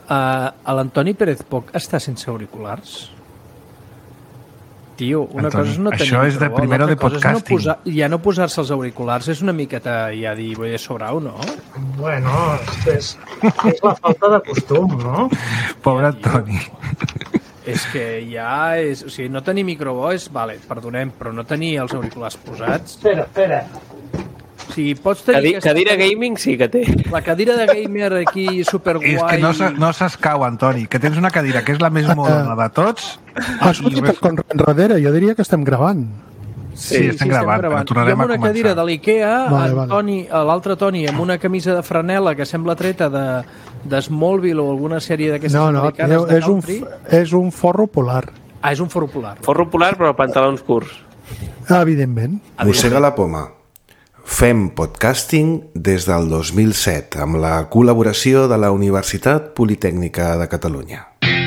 l'Antoni Pérez Poch està sense auriculars? Tio, una cosa és no tenir això és de primero de podcasting. Ja no posar-se els auriculars és una miqueta ja dir, voy a sobrar-ho, no? Bueno, és la falta de costum, no? Pobre Toni. És que ja és... O sigui, no tenir microbo és... Vale, perdonem, però no tenir els auriculars posats... Espera. O sigui, pots tenir... Cadira gaming sí que té. La cadira de gamer aquí superguai... És que no s'escau, Antoni, que tens una cadira que és la més moderna de tots... Escolti, per enrere, jo diria que estem gravant. Sí, estem gravant. Jo amb una cadira de l'Ikea, l'altre Toni amb una camisa de franela que sembla treta de Smallville o alguna sèrie d'aquestes americanes de country. És un forro polar. És un forro polar. Forro polar, però pantalons curts. Evidentment. Mossega la poma. Fem podcasting des del 2007 amb la col·laboració de la Universitat Politècnica de Catalunya.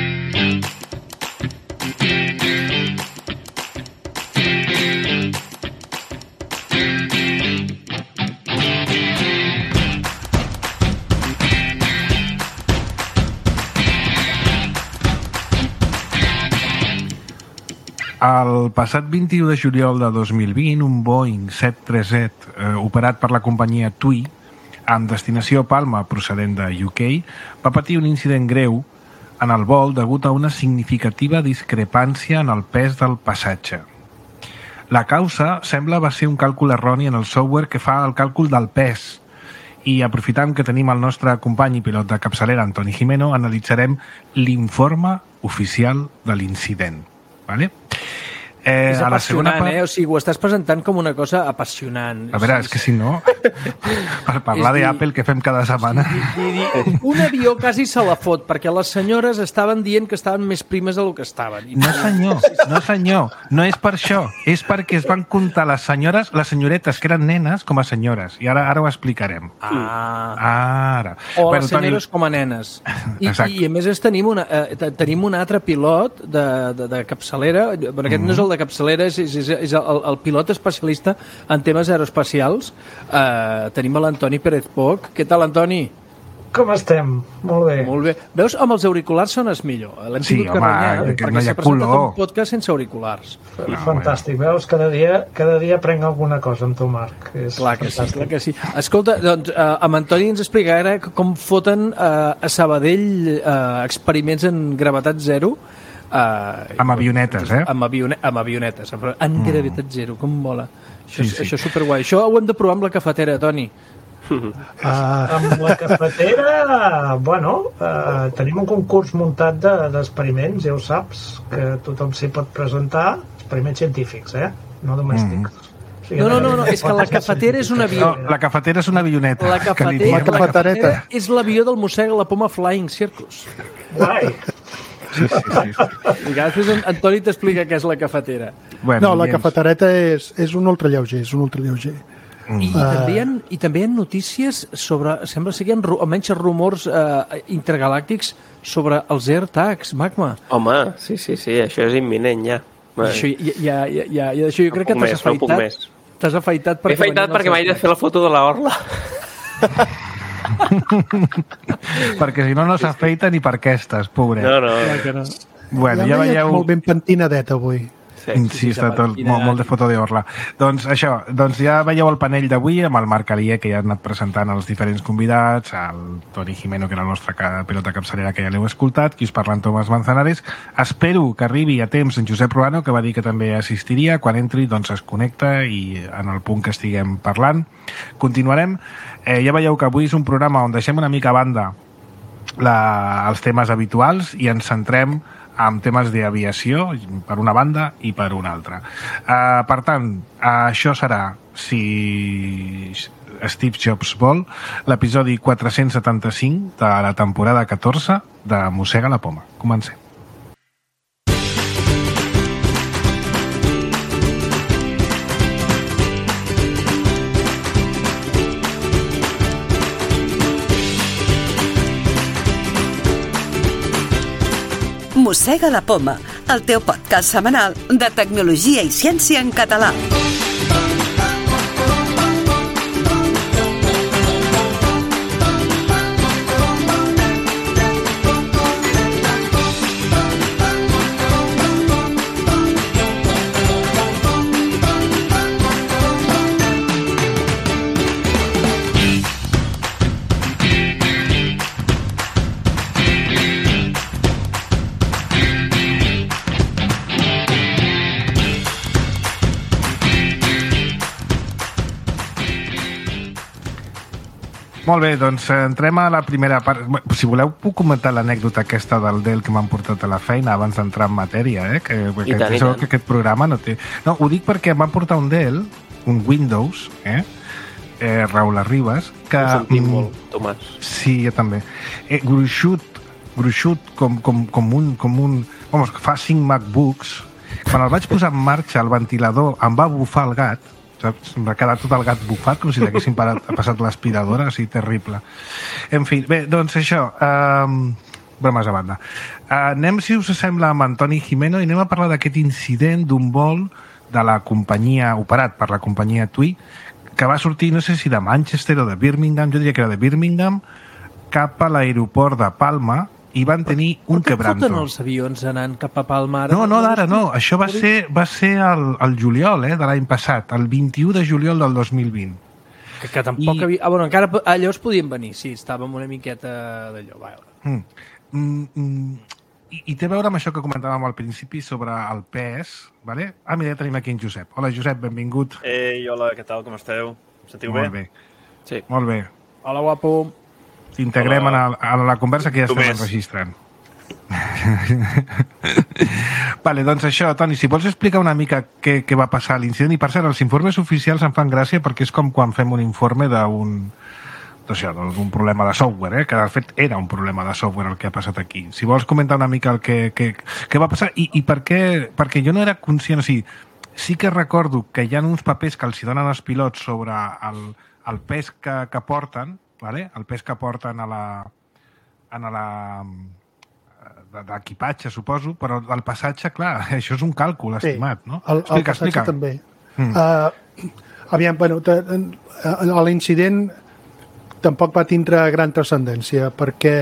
El passat 21 de juliol de 2020, un Boeing 737 operat per la companyia TUI, amb destinació a Palma procedent de UK, va patir un incident greu en el vol degut a una significativa discrepància en el pes del passatge. La causa sembla va ser un càlcul erroni en el software que fa el càlcul del pes. I aprofitant que tenim el nostre company i pilot de capçalera, Antoni Gimeno, analitzarem l'informe oficial de l'incident. Vale? És apassionant, O sigui, ho estàs presentant com una cosa apassionant. A veure, és que si no, per parlar d'Apple que fem cada setmana... Un avió quasi se la fot, perquè les senyores estaven dient que estaven més primes del que estaven. No senyor, no és per això. És perquè es van comptar les senyoretes que eren nenes com a senyores. I ara ho explicarem. Ara. O les senyores com a nenes. I a més tenim un altre pilot de capçalera. Bueno, aquest no és el de capçalera, és el pilot especialista en temes aeroespacials. Tenim l'Antoni Pérez Poch. Què tal, Antoni? Com estem? Molt bé. Molt bé. Veus, amb els auriculars sones millor. L'hem tingut que renyar, perquè s'ha presentat un podcast sense auriculars. Fantàstic. Veus, cada dia aprenc alguna cosa amb tu, Marc. Clar que sí. Escolta, doncs, amb Antoni ens explicarà com foten a Sabadell experiments en gravetat zero. Amb avionetes, Amb avionetes. En gravetat zero, com mola. Això és superguai. Això ho hem de provar amb la cafetera, Toni. Amb la cafetera, tenim un concurs muntat d'experiments, ja ho saps, que tothom s'hi pot presentar, experiments científics, no domèstics. No, és que la cafetera és un avió. No, la cafetera és una avioneta. La cafetera és l'avió del Mossega la Poma Flying Circus. Guai. Sí. I després Antoni t'explica què és la cafetera. No, la cafetereta és un ultralleuger, I també hi ha notícies sobre, sembla ser que hi ha almenys rumors intergalàctics sobre els AirTags, Magma. Home, sí, això és imminent ja. Això jo crec que t'has afaitat. T'has afaitat perquè m'he de fer la foto de l'orla. Perquè si no s'afeita ni per aquestes, pobret. No. Bueno, ja veieu... Molt ben pentinadet avui. Sí, està tot molt de foto d'orla. Doncs ja veieu el panell d'avui amb el Marc Alier, que ja ha anat presentant els diferents convidats, el Toni Gimeno, que era el nostre pilot de capçalera, que ja l'heu escoltat, qui us parla en Tomàs Manzanares. Espero que arribi a temps en Josep Ruano, que va dir que també assistiria. Quan entri, doncs es connecta i en el punt que estiguem parlant. Continuarem. Ja veieu que avui és un programa on deixem una mica a banda els temes habituals i ens centrem amb temes d'aviació, per una banda i per una altra. Per tant, això serà, si Steve Jobs vol, l'episodi 475 de la temporada 14 de Mossega la Poma. Comencem. Mossega la Poma, el teu podcast setmanal de tecnologia i ciència en català. Molt bé, doncs entrem a la primera part. Si voleu, puc comentar l'anècdota aquesta del Dell que m'han portat a la feina abans d'entrar en matèria, que aquest programa no té... No, ho dic perquè em van portar un Dell, un Windows, Raül Arribas, que... Ho sentim molt, Tomàs. Sí, jo també. Gruixut com un... Vamos, fa 5 MacBooks. Quan el vaig posar en marxa, el ventilador em va bufar el gat, saps? Em va quedar tot el gat bufat, com si l'haguessin passat l'aspiradora, així terrible. En fi, bé, doncs això, bromes a banda. Anem, si us sembla, amb Antoni Gimeno i anem a parlar d'aquest incident d'un vol de la companyia, operat per la companyia TUI, que va sortir, no sé si de Manchester o de Birmingham, jo diria que era de Birmingham, cap a l'aeroport de Palma, i van tenir un quebranto. Per què foten els avions anant cap a Palma? No, d'ara no. Això va ser el juliol, de l'any passat, el 21 de juliol del 2020. Que tampoc havia... bueno, encara allò es podien venir, sí, estàvem una miqueta d'allò. I té a veure amb això que comentàvem al principi sobre el pes, vale? Mira, ja tenim aquí en Josep. Hola, Josep, benvingut. Hola, què tal, com esteu? Em sentiu bé? Molt bé. Sí. Molt bé. Hola, guapo. T'integrem a la conversa que ja estem enregistrant. Vale, doncs això, Toni, si vols explicar una mica què va passar a l'incident, i per cert, els informes oficials em fan gràcia perquè és com quan fem un informe d'un problema de software, que de fet era un problema de software el que ha passat aquí. Si vols comentar una mica el que va passar i per què, perquè jo no era conscient, o sigui, sí que recordo que hi ha uns papers que els donen els pilots sobre el pes que porten, vale? El pes que porten d'equipatge, suposo, però el passatge, clar, això és un càlcul estimat, no? El passatge també. Aviam, bueno, l'incident tampoc va tindre gran transcendència, perquè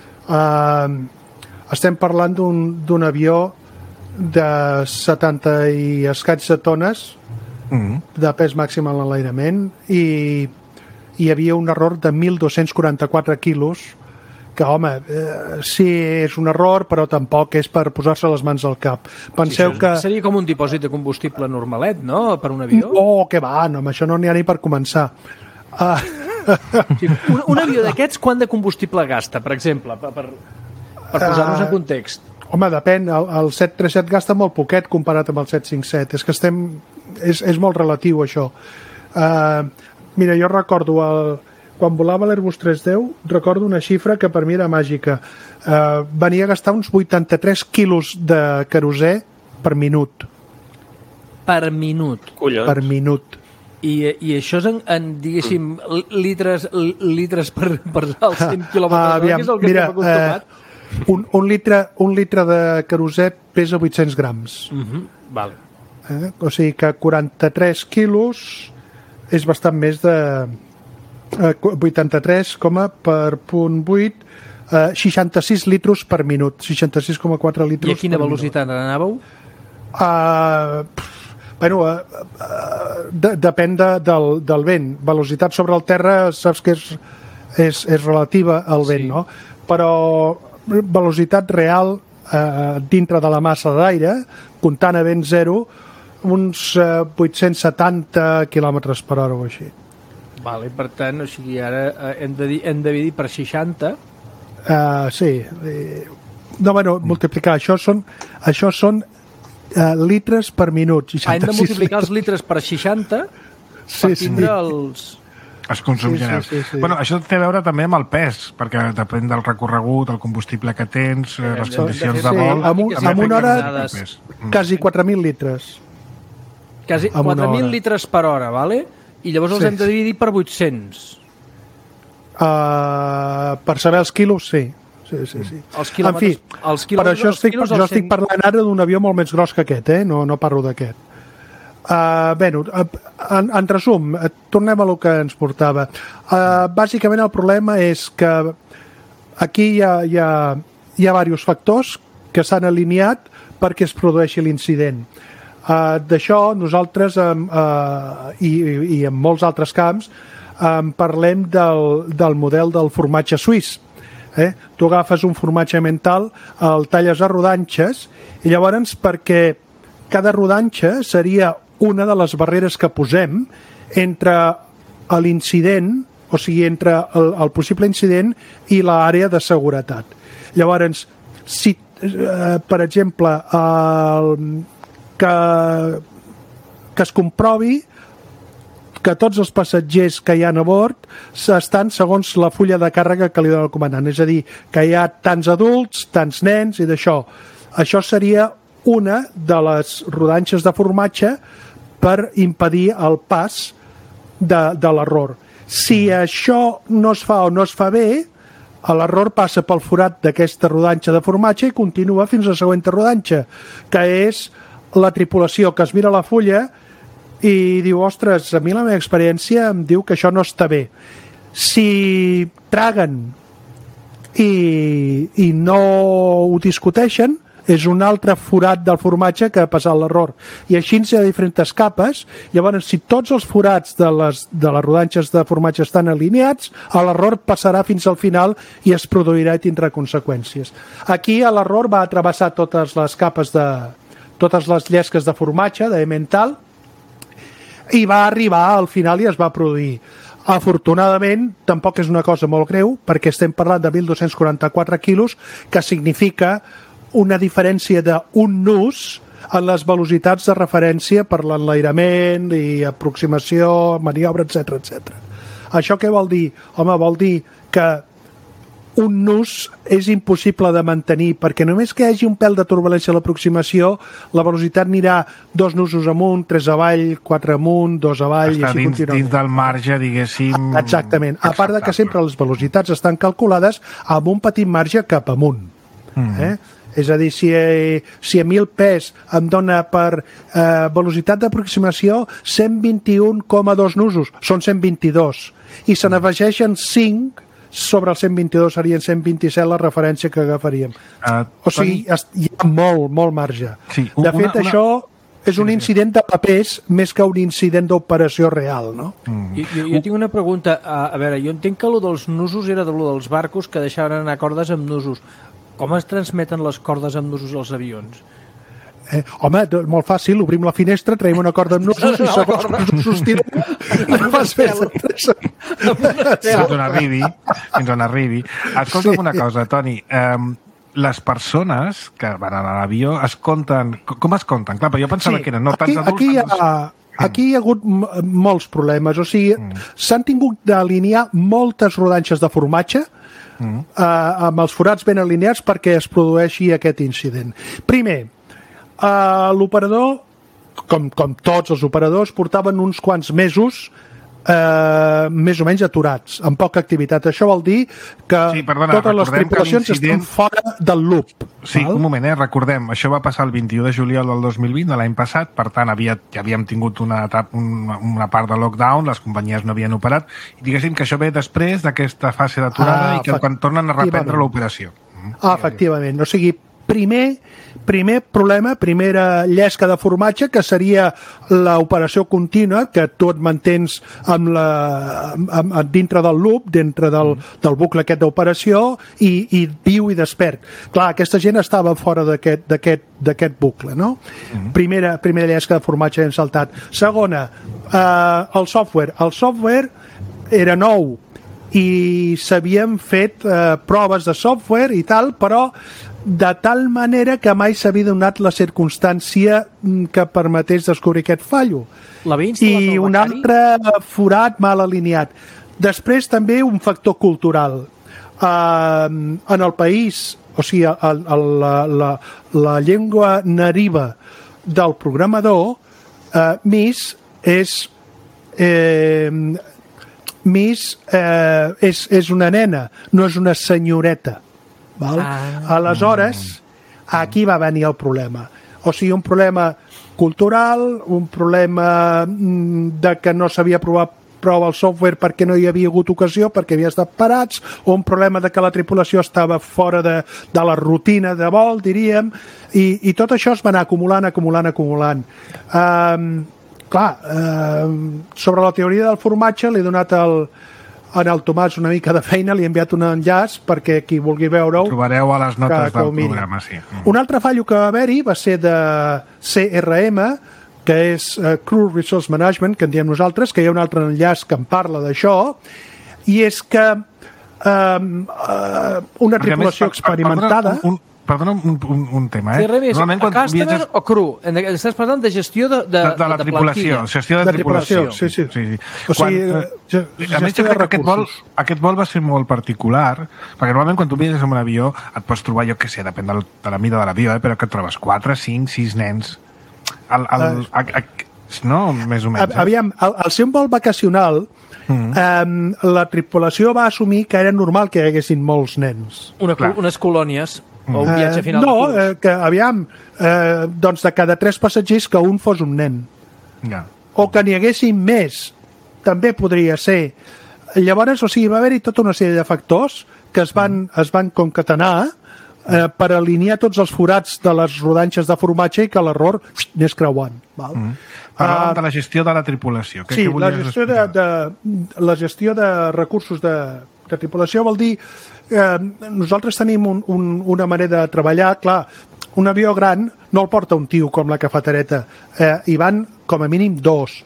estem parlant d'un avió de 70 i escaig de tones de pes màxim en l'enlairament i hi havia un error de 1.244 quilos, que, home, sí, és un error, però tampoc és per posar-se les mans al cap. Penseu que... Seria com un dipòsit de combustible normalet, no?, per un avió? Oh, que va, no, amb això no n'hi ha ni per començar. Sí, un avió d'aquests, quant de combustible gasta, per exemple, per posar-nos en context? Home, depèn, el 737 gasta molt poquet comparat amb el 757, és que és molt relatiu, això. Mira, jo recordo, quan volava l'Airbus 310, recordo una xifra que per mi era màgica. Venia a gastar uns 83 quilos de querosè per minut. Per minut? Collons. Per minut. I això és diguéssim, litres per als 100 quilòmetres, que és el que estem acostumat? Un litre de querosè pesa 800 grams. Vale. O sigui que 43 quilos és bastant més de 83, per punt 8, 66 litros per minut, 66,4 litros. I a quina velocitat anàveu? Bueno, depèn del vent. Velocitat sobre el terra, saps que és relativa al vent, no? Però velocitat real dintre de la massa d'aire, comptant a vent zero, uns 870 km per hora o així. Vale, per tant, o sigui, ara hem de dividir per 60. Sí. No, bueno, multiplicar. Això són litres per minut. Hem de multiplicar els litres per 60 per tindre els... Els consums generals. Sí. Bueno, això té a veure també amb el pes, perquè depèn del recorregut, el combustible que tens, les condicions de vol... Amb una hora, quasi 4.000 litres. Quasi 4.000 litres per hora, vale? I llavors els hem de dividir per 800. Per saber els quilos, sí. Els quilòmetres, en fi, per això estic parlant ara d'un avió molt més gros que aquest, no parlo d'aquest. Bé, en resum, tornem a lo que ens portava. Bàsicament el problema és que aquí hi ha diversos factors que s'han alineat perquè es produeixi l'incident. D'això nosaltres i en molts altres camps parlem del model del formatge suís. Tu agafes un formatge mental, el talles a rodanxes i llavors, perquè cada rodanxa seria una de les barreres que posem entre l'incident o sigui, entre el possible incident i l'àrea de seguretat. Llavors, si, per exemple, que es comprovi que tots els passatgers que hi ha a bord estan segons la fulla de càrrega que li dona el comandant, és a dir, que hi ha tants adults, tants nens i d'això. Això seria una de les rodanxes de formatge per impedir el pas de l'error. Si això no es fa o no es fa bé, l'error passa pel forat d'aquesta rodanxa de formatge i continua fins a la següent rodanxa, que és la tripulació que es mira la fulla i diu, ostres, a mi la meva experiència em diu que això no està bé. Si traguen i no ho discuteixen, és un altre forat del formatge que ha passat l'error. I així hi ha diferents capes. Llavors, si tots els forats de les rodanxes de formatge estan alineats, l'error passarà fins al final i es produirà i tindrà conseqüències. Aquí l'error va travessar totes les capes totes les llesques de formatge, d'Emmental, i va arribar al final i es va produir. Afortunadament, tampoc és una cosa molt greu, perquè estem parlant de 1.244 quilos, que significa una diferència d'un nus en les velocitats de referència per l'enlairament i aproximació, maniobra, etc. Això què vol dir? Home, vol dir que un nus és impossible de mantenir, perquè només que hi hagi un pèl de turbulència a l'aproximació, la velocitat anirà 2 nusos amunt, 3 avall, 4 amunt, 2 avall, està i així dins del marge, diguéssim... Exactament. A part de que sempre les velocitats estan calculades amb un petit marge cap amunt. És a dir, si a 1.000 pes em dona per velocitat d'aproximació 121,2 nusos, són 122, i se n'afegeixen 5 sobre el 122, serien 127 la referència que agafaríem. O sigui, hi ha molt marge. Sí, de fet, això és un incident de papers més que un incident d'operació real, no? Jo tinc una pregunta. A veure, jo entenc que allò dels nusos era allò dels barcos que deixaven anar cordes amb nusos. Com es transmeten les cordes amb nusos als avions? Home, molt fàcil, obrim la finestra, traiem una corda amb nusos i segons que us sostirem no fas més. Fins on arribi. Escolta'm una cosa, Toni, les persones que van a l'avió es compten... Com es compten? Clar, però jo pensava que eren no tants adults... Aquí hi ha hagut molts problemes, o sigui, s'han tingut d'alinear moltes rodanxes de formatge amb els forats ben alineats perquè es produeixi aquest incident. Primer, l'operador, com tots els operadors, portaven uns quants mesos més o menys aturats, amb poca activitat. Això vol dir que totes les tripulacions estan fora del loop. Sí, un moment, recordem, això va passar el 21 de juliol del 2020, de l'any passat, per tant, ja havíem tingut una part de lockdown, les companyies no havien operat, i diguéssim que això ve després d'aquesta fase d'aturada i que quan tornen a reprendre l'operació. Efectivament, o sigui, primer problema, primera llesca de formatge, que seria l'operació contínua, que tu et mantens dintre del loop, dintre del bucle aquest d'operació, i viu i despert. Clar, aquesta gent estava fora d'aquest bucle, no? Primera llesca de formatge hem saltat. Segona, el software. El software era nou i s'havien fet proves de software i tal, però de tal manera que mai s'havia donat la circumstància que permetés descobrir aquest fallo. I un altre forat mal alineat. Després també un factor cultural. En el país, o sigui, la llengua nadiva del programador, MIS és una nena, no és una senyoreta. Val? Aleshores, aquí va venir el problema. O sigui, un problema cultural, un problema de que no s'havia provat prou el software perquè no hi havia hagut ocasió, perquè havia estat parats, o un problema de que la tripulació estava fora de la rutina de vol, diríem, i tot això es va anar acumulant. Sobre la teoria del formatge l'he donat al Tomàs una mica de feina, li he enviat un enllaç perquè qui vulgui veure-ho... Ho trobareu a les notes del programa, sí. Un altre fallo que va haver-hi va ser de CRM, que és Crew Resource Management, que en diem nosaltres, que hi ha un altre enllaç que en parla d'això, i és que una tripulació experimentada... Perdona un tema, Sí, res més, a customer o cru? Estàs parlant de gestió de la tripulació, gestió de tripulació. Sí. O sigui, a més, jo crec que aquest vol va ser molt particular, perquè normalment quan tu viatges en un avió et pots trobar, jo què sé, depèn de la mida de l'avió, però que et trobes 4, 5, 6 nens. No, més o menys. Aviam, al ser un vol vacacional, la tripulació va assumir que era normal que hi haguessin molts nens. Unes colònies... O un viatge final que aviam, doncs de cada 3 passatgers que un fos un nen. O que n'hi haguessin més, també podria ser. Llavors, o sigui, va haver-hi tota una sèrie de factors que es van concatenar per alinear tots els forats de les rodanxes de formatge i que l'error anés creuant. Parlàvem de la gestió de la tripulació. Sí, la gestió de recursos de tripulació vol dir nosaltres tenim una manera de treballar, clar, un avió gran no el porta un tio com la cafetereta, hi van com a mínim 2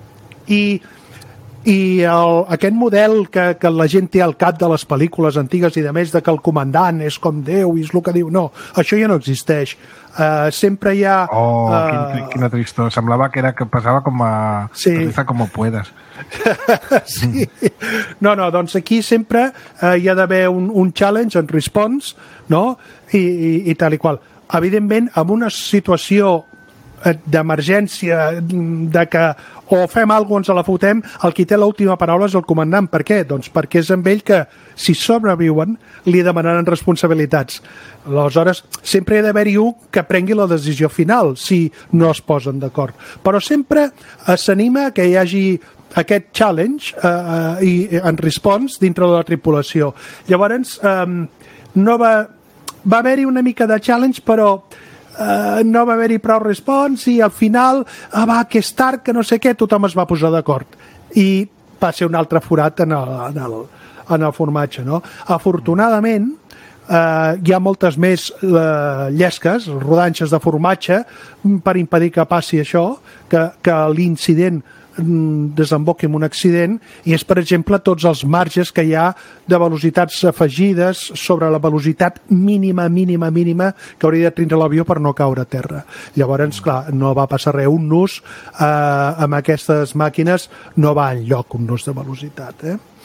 i aquest model que la gent té al cap de les pel·lícules antigues i de més de que el comandant és com Déu i és el que diu, no, això ja no existeix. Sempre hi ha... quina tristor, semblava que pesava com a... Aterriza como puedas. Sí. No, doncs aquí sempre hi ha d'haver un challenge and response, no? I tal i qual. Evidentment, en una situació d'emergència, de que o fem alguna cosa ens la fotem, el qui té l'última paraula és el comandant. Per què? Doncs perquè és amb ell que, si sobreviuen, li demanaran responsabilitats. Aleshores, sempre hi ha d'haver-hi un que prengui la decisió final, si no es posen d'acord. Però sempre s'anima que hi hagi aquest challenge en response dintre de la tripulació. Llavors, no va haver-hi una mica de challenge, però no va haver-hi prou response i al final, que és tard, que no sé què, tothom es va posar d'acord. I va ser un altre forat en el formatge, no? Afortunadament, hi ha moltes més llesques, rodanxes de formatge, per impedir que passi això, que l'incident desemboqui en un accident, i és, per exemple, tots els marges que hi ha de velocitats afegides sobre la velocitat mínima que hauria de tindre l'avió per no caure a terra. Llavors, clar, no va passar res. Un nus amb aquestes màquines no va enlloc, un nus de velocitat.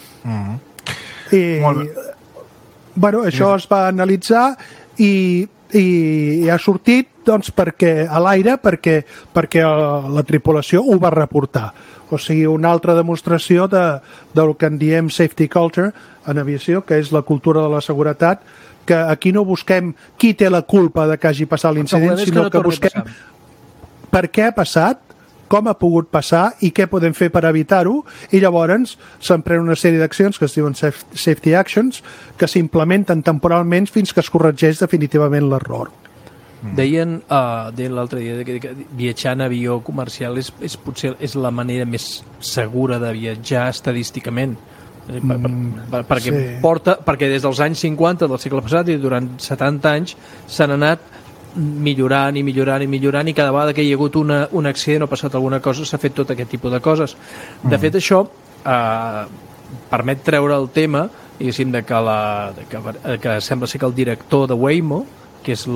Això es va analitzar i ha sortit perquè a l'aire perquè la tripulació ho va reportar. O sigui, una altra demostració del que en diem safety culture en aviació, que és la cultura de la seguretat, que aquí no busquem qui té la culpa de que hagi passat l'incident, sinó que busquem per què ha passat, com ha pogut passar i què podem fer per evitar-ho, i llavors s'emprenen una sèrie d'accions que es diuen safety actions, que s'implementen temporalment fins que es corregeix definitivament l'error. Deien l'altre dia que viatjar en avió comercial potser és la manera més segura de viatjar estadísticament, perquè des dels anys 50 del segle passat i durant 70 anys s'han anat millorant i cada vegada que hi ha hagut un accident o ha passat alguna cosa s'ha fet tot aquest tipus de coses. De fet, això permet treure el tema, diguéssim, que sembla ser que el director de Waymo, que és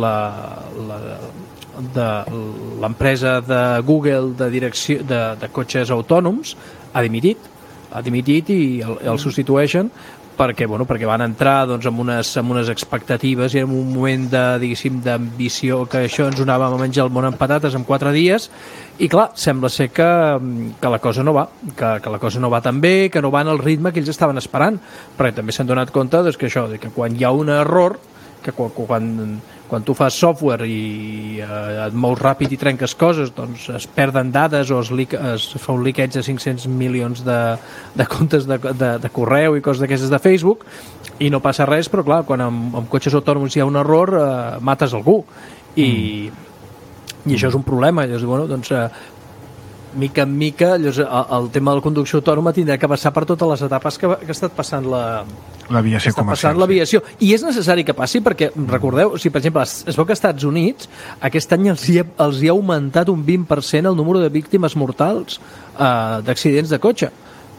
l'empresa de Google de direcció de cotxes autònoms, ha dimitit i el substitueixen perquè van entrar amb unes expectatives i en un moment d'ambició que això ens anàvem a menjar el món amb patates en 4 dies i clar, sembla ser que la cosa no va, que la cosa no va tan bé, que no va en el ritme que ells estaven esperant, perquè també s'han donat compte que quan hi ha un error, que quan tu fas software i et mous ràpid i trenques coses, doncs es perden dades o es fa un liqueig de 500 milions de comptes de correu i coses d'aquestes de Facebook i no passa res, però clar, quan amb cotxes autònoms hi ha un error mates algú i això és un problema. Llavors, mica en mica el tema de la conducció autònoma tindrà que passar per totes les etapes que ha estat passant l'aviació comercial. I és necessari que passi perquè, recordeu, si per exemple es veu que als Estats Units aquest any els hi ha augmentat un 20% el número de víctimes mortals d'accidents de cotxe.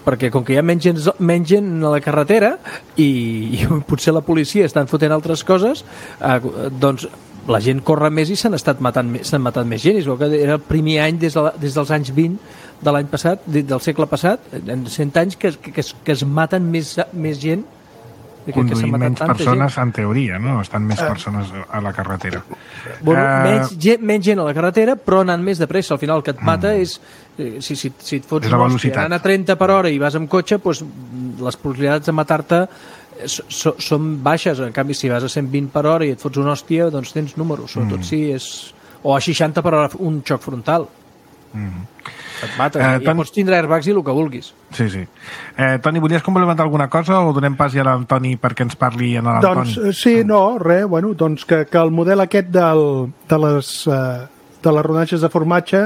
perquè com que hi ha menys gent a la carretera i potser la policia estan fotent altres coses, doncs la gent corre més i s'han matat més gent. Es veu que era el primer any des dels anys 20 de l'any passat, del segle passat, en 100 anys que es maten més gent. Conduint menys persones, en teoria, no? Estan més persones a la carretera. Bueno, menys gent a la carretera, però anant més de pressa. Al final el que et mata és... Si et fots una hòstia anant a 30 per hora i vas amb cotxe, doncs les probabilitats de matar-te són baixes. En canvi, si vas a 120 per hora i et fots una hòstia, doncs tens números. Sobretot si és... O a 60 per hora un xoc frontal. Et mata. I pots tindre airbags i el que vulguis. Sí. Toni, volies complementar alguna cosa o donem pas ja a l'Antoni perquè ens parli en l'Antoni? Doncs sí, no, res. Bueno, doncs que el model aquest de les rodanxes de formatge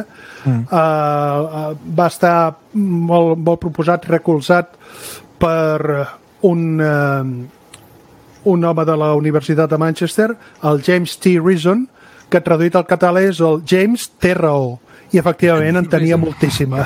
va estar molt proposat, recolzat per un home de la Universitat de Manchester, el James T. Reason, que traduït al català és el James té raó. I efectivament en tenia moltíssima.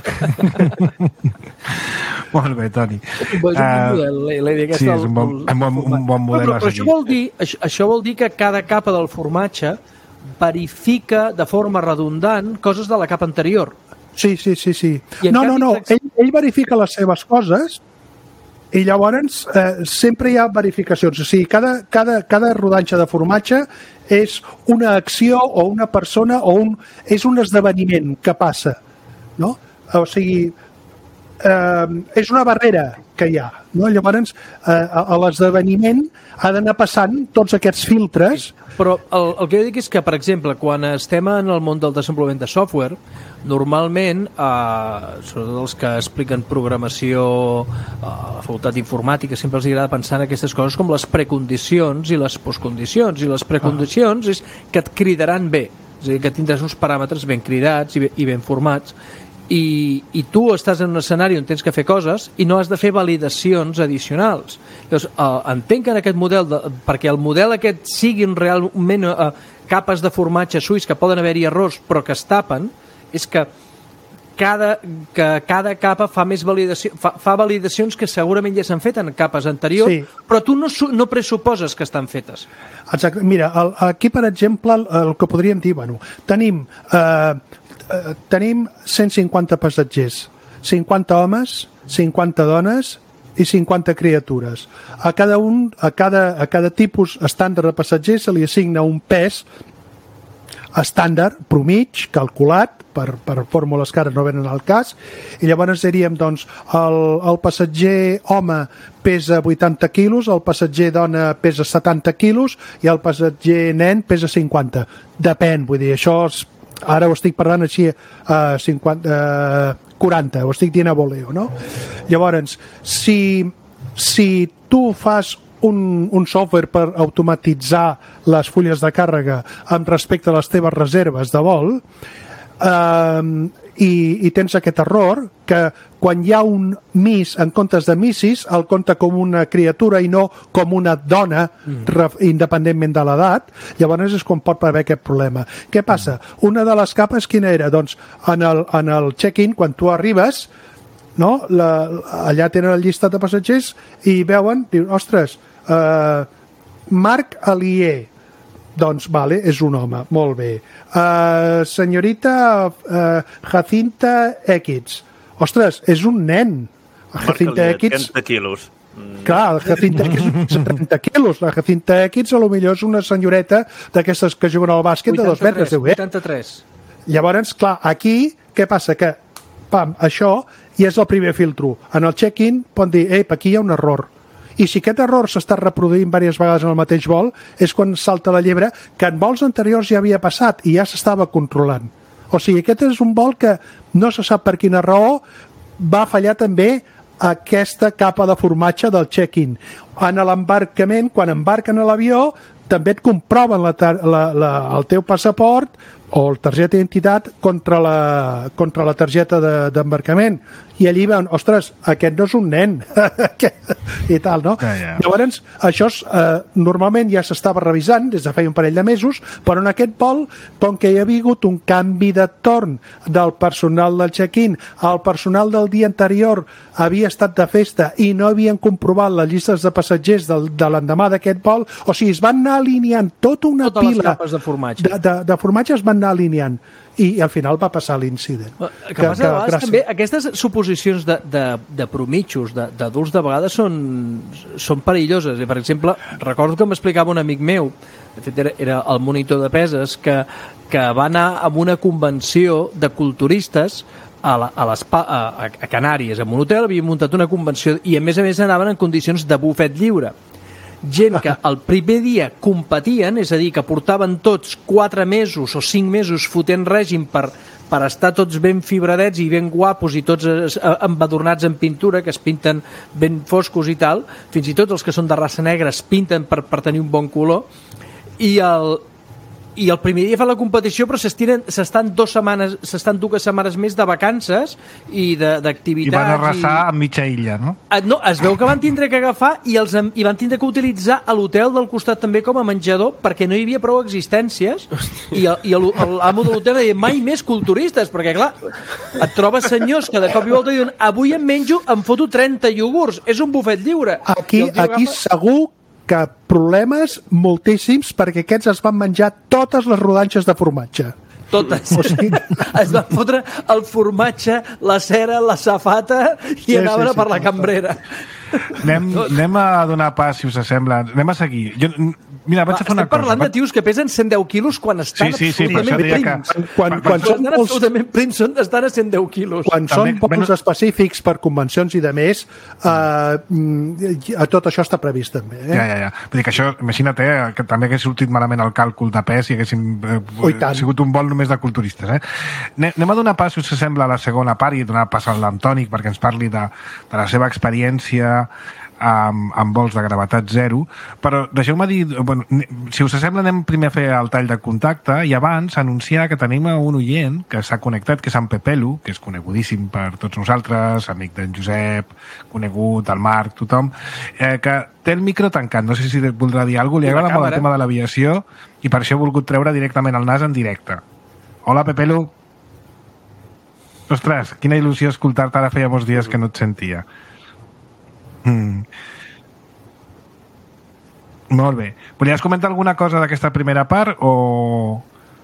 Molt bé, Toni. És un bon model, sí, és un bon model a seguir. Però això vol dir que cada capa del formatge verifica de forma redundant coses de la capa anterior. Sí. No. Ell verifica les seves coses i llavors sempre hi ha verificacions. O sigui, cada rodanxa de formatge és una acció o una persona o és un esdeveniment que passa, no? O sigui, és una barrera que hi ha, no? Llavors a l'esdeveniment ha d'anar passant tots aquests filtres. Però el que jo dic és que, per exemple, quan estem en el món del desenvolupament de software, normalment, sobretot els que expliquen programació a la facultat d'informàtica, sempre els agrada pensar en aquestes coses com les precondicions i les postcondicions. I les precondicions és que et cridaran bé, és a dir, que tindràs uns paràmetres ben cridats i ben formats, i tu estàs en un escenari on tens que fer coses i no has de fer validacions addicionals. Llavors, entenc que en aquest model, perquè el model aquest siguin realment capes de formatge suís que poden haver-hi errors però que es tapen, és que cada capa fa més validacions que segurament ja s'han fet en capes anteriors, sí. Però tu no pressuposes que estan fetes. Exacte. Mira, aquí, per exemple, el que podríem dir, tenim 150 passatgers, 50 homes, 50 dones i 50 criatures. A cada tipus estàndard de passatger se li assigna un pes estàndard, promig, calculat per fórmules que ara no venen al cas, i llavors diríem, doncs, el passatger home pesa 80 quilos, el passatger dona pesa 70 quilos i el passatger nen pesa 50. Depèn, vull dir, això ara ho estic parlant així 40, ho estic dient a voleo, no? Llavors, si tu fas un software per automatitzar les fulles de càrrega amb respecte a les teves reserves de vol i tens aquest error que quan hi ha un miss en comptes de missis el compta com una criatura i no com una dona independentment de l'edat, llavors és quan pot haver aquest problema. Què passa? Una de les capes quina era? Doncs en el check-in, quan tu arribes, no? Allà tenen el llistat de passatgers i veuen, diuen, ostres, Marc Alier, doncs vale, és un home, molt bé. Senyorita Jacinta X, ostres, és un nen. Jacinta X, 30 quilos. Clar, el Jacinta X és 30 quilos. La Jacinta X a lo millor és una senyoreta d'aquestes que juguen al bàsquet 83, de 2 metres. 83. Llavors, clar, aquí, què passa? Que, pam, això ja és el primer filtro. En el check-in poden dir, aquí hi ha un error. I si aquest error s'està reproduint diverses vegades en el mateix vol, és quan salta la llebre, que en vols anteriors ja havia passat i ja s'estava controlant. O sigui, aquest és un vol que no se sap per quina raó va fallar també aquesta capa de formatge del check-in. en l'embarcament, quan embarquen a l'avió, també et comproven el teu passaport o la targeta d'identitat contra la targeta d'embarcament. I allí veuen, ostres, aquest no és un nen. I tal, no? Ja. Llavors, això normalment ja s'estava revisant des de feia un parell de mesos, però en aquest vol, com que hi havia hagut un canvi de torn del personal del check-in, el personal del dia anterior havia estat de festa i no havien comprovat les llistes de passatgers de l'endemà d'aquest vol, o sigui, es van anar alineant tota una totes pila les capes de formatge. De formatge es van anar alineant. I al final va passar l'incident. Que passa de vegades també, aquestes suposicions de promitjos, d'adults, de vegades són perilloses. Per exemple, recordo que m'explicava un amic meu, de fet era el monitor de peses, que va anar a una convenció de culturistes a Canàries, en un hotel, havia muntat una convenció i a més anaven en condicions de bufet lliure. Gent que el primer dia competien, és a dir, que portaven tots 4 mesos o 5 mesos fotent règim per estar tots ben fibradets i ben guapos i tots embadornats en pintura, que es pinten ben foscos i tal, fins i tot els que són de raça negra es pinten per tenir un bon color, i el primer dia fa la competició, però s'estan 2 setmanes més de vacances i d'activitats. I van arrasar amb mitja illa, no? No, es veu que van tindre que agafar i van tindre que utilitzar l'hotel del costat també com a menjador perquè no hi havia prou existències i l'amo de l'hotel deia mai més culturistes, perquè clar, et trobes senyors que de cop i volta diuen avui em foto 30 iogurts, és un bufet lliure. Aquí segur que problemes moltíssims perquè aquests es van menjar totes les rodanxes de formatge. Totes. O sigui, es van fotre el formatge, la cera, la safata i anaven per la cambrera. Anem a donar pas, si us sembla. Anem a seguir. Mira, vaig a fer una cosa. Estem parlant de tios que pesen 110 quilos quan estan absolutament prims. Quan estan absolutament prims estan a 110 quilos. Quan són vols específics per convencions i de més, tot això està previst també. Ja. Vull dir que això, imagina't, que també hagués sortit malament el càlcul de pes i haguéssim sigut un vol només de culturistes. Anem a donar pas, si us sembla, a la segona part i donar pas a l'Antònic perquè ens parli de la seva experiència amb vols de gravetat zero, però deixeu-me dir, si us sembla anem primer a fer el tall de contacte i abans anunciar que tenim un oient que s'ha connectat, que és en Pepelu, que és conegudíssim per tots nosaltres, amic d'en Josep, conegut, el Marc, tothom, que té el micro tancat, no sé si voldrà dir alguna cosa, li agrada molt el tema de l'aviació i per això he volgut treure directament el nas en directe. Hola, Pepelu. Ostres, quina il·lusió escoltar-te, ara feia molts dies que no et sentia. Molt bé. Volies comentar alguna cosa d'aquesta primera part o...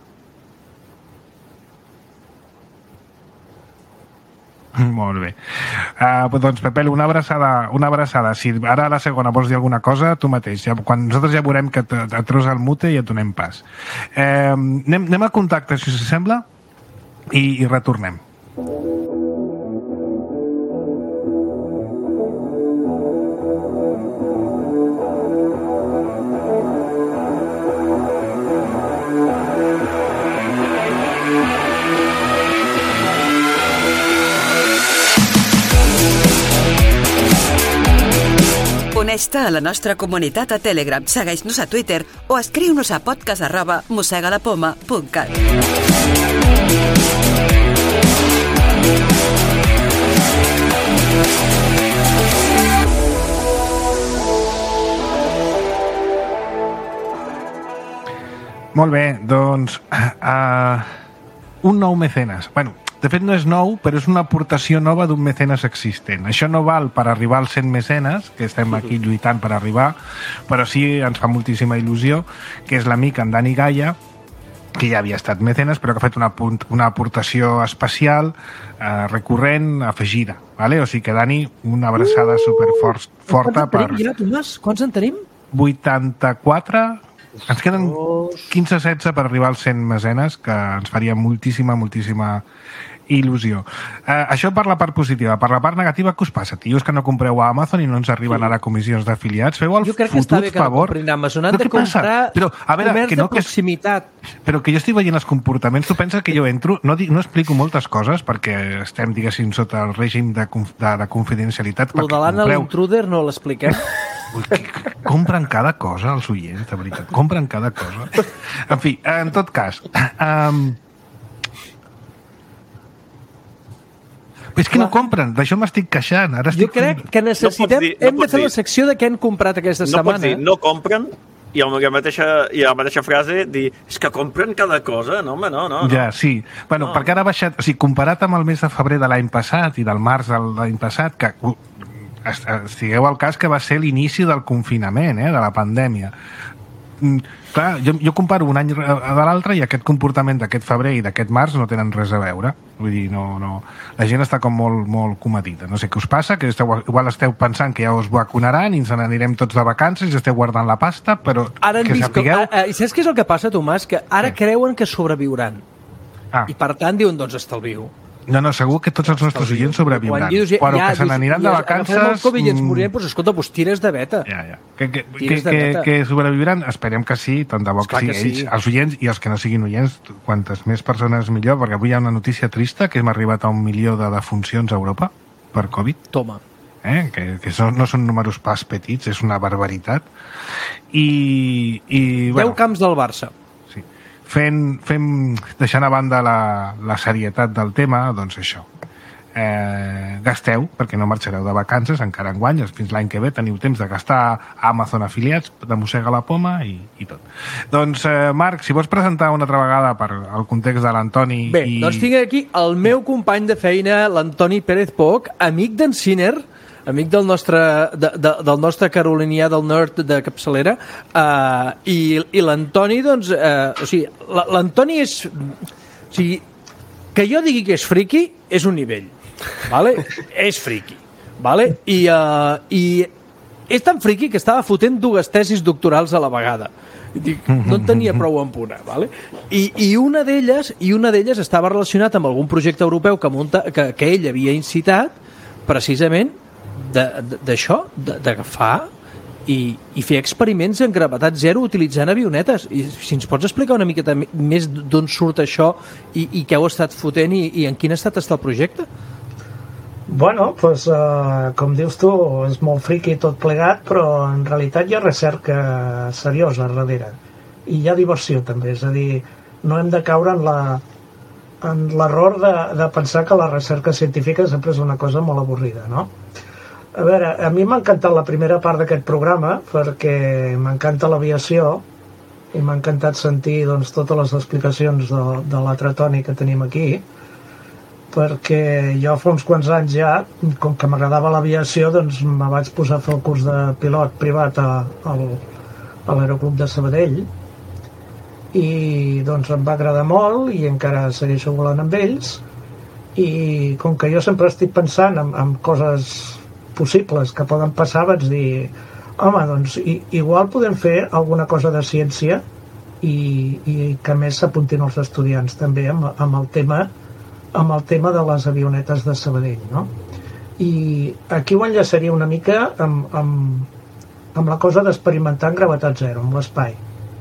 Molt bé. Doncs, Pepelu, una abraçada. Si ara a la segona vols dir alguna cosa, tu mateix. Quan nosaltres ja veurem que et treus el mute i et donem pas. Anem a contacte, si us sembla, i retornem. Uneix-te a la nostra comunitat a Telegram, segueix-nos a Twitter o escriu-nos a podcast@mosegalapoma.cat. Molt bé, doncs un nou mecenes. De fet, no és nou, però és una aportació nova d'un mecenes existent. Això no val per arribar als 100 mecenes, que estem aquí lluitant per arribar, però sí ens fa moltíssima il·lusió, que és l'amic en Dani Gaia, que ja havia estat mecenes, però que ha fet una aportació especial, recurrent, afegida. Vale? O sigui que, Dani, una abraçada superforta per... Quants en tenim? 84... Ens queden 15-16 per arribar als 100 mecenes, que ens faria moltíssima il·lusió. Això per la part positiva. Per la part negativa, què us passa? Tios que no compreu a Amazon i no ens arriben ara comissions d'afiliats? Feu el fotut favor. Jo crec que està bé que no comprin Amazon. Han de comprar comerç de proximitat. Però que jo estic veient els comportaments. Tu penses que jo entro, no explico moltes coses perquè estem, diguéssim, sota el règim de confidencialitat. Lo de l'Anna l'intruder no l'expliquem? Compren cada cosa, els oients, de veritat. Compren cada cosa. En fi, en tot cas... És que no compren, d'això m'estic queixant. Jo crec que necessitem... Hem de fer la secció de què han comprat aquesta setmana. No pots dir, no compren, i amb la mateixa frase dir, és que compren cada cosa, no, home, no. Ja, sí. Bueno, perquè ara ha baixat... O sigui, comparat amb el mes de febrer de l'any passat i del març de l'any passat, que estigueu al cas que va ser l'inici del confinament, de la pandèmia. Clar, jo comparo un any de l'altre i aquest comportament d'aquest febrer i d'aquest març no tenen res a veure. Vull dir, no. La gent està com molt cometida. No sé què us passa, que igual esteu pensant que ja us vacunaran i ens n'anirem tots de vacances i esteu guardant la pasta, però ara que sapigueu... I saps què és el que passa, Tomàs? Que ara creuen que sobreviuran. I per tant diuen, doncs estalvio. No, segur que tots els nostres oients sobreviuran. Però que se n'aniran de vacances... Agafem el Covid i ens morirem, doncs escolta, tires de veta. Ja. Que sobreviviran, esperem que sí, tant de bo que sí. Ells, els oients i els que no siguin oients, quantes més persones millor, perquè avui hi ha una notícia trista, que hem arribat a 1 milió de defuncions a Europa per Covid. Toma. Que no són números pas petits, és una barbaritat. I 10 camps del Barça. Deixant a banda la serietat del tema, doncs això. Gasteu, perquè no marxareu de vacances encara enguany, fins l'any que ve teniu temps de gastar a Amazon afiliats, de Mossega la Poma i tot. Doncs, Marc, si vols presentar una altra vegada per al context de l'Antoni... Bé, doncs tinc aquí el meu company de feina, l'Antoni Pérez Poch, amic d'en Sinner, amic del nostre carolinià del nord de capçalera, i l'Antoni, doncs, o sigui, l'Antoni és... O sigui, que jo digui que és friqui és un nivell, vale? És friqui, vale? I és tan friqui que estava fotent 2 tesis doctorals a la vegada. Dic, no en tenia prou en puna, vale? I una d'elles estava relacionat amb algun projecte europeu que ell havia incitat precisament d'això, d'agafar i fer experiments en gravetat zero utilitzant avionetes. I si ens pots explicar una miqueta més d'on surt això i què heu estat fotent i en quin estat està el projecte? Bueno, doncs, com dius tu, és molt friqui tot plegat, però en realitat hi ha recerca seriosa darrere. I hi ha diversió també, és a dir, no hem de caure en l'error de pensar que la recerca científica sempre és una cosa molt avorrida, no? A veure, a mi m'ha encantat la primera part d'aquest programa perquè m'encanta l'aviació i m'ha encantat sentir doncs, totes les explicacions de l'altre Toni que tenim aquí, perquè jo fa uns quants anys ja, com que m'agradava l'aviació, doncs me vaig posar a fer el curs de pilot privat a l'Aeroclub de Sabadell i doncs em va agradar molt i encara segueixo volant amb ells i com que jo sempre estic pensant en coses possibles que poden passar, vaig dir home, doncs igual podem fer alguna cosa de ciència i que més s'apuntin els estudiants també amb el tema de les avionetes de Sabadell, no? I aquí ho enllaçaria una mica amb la cosa d'experimentar en gravetat zero, amb l'espai.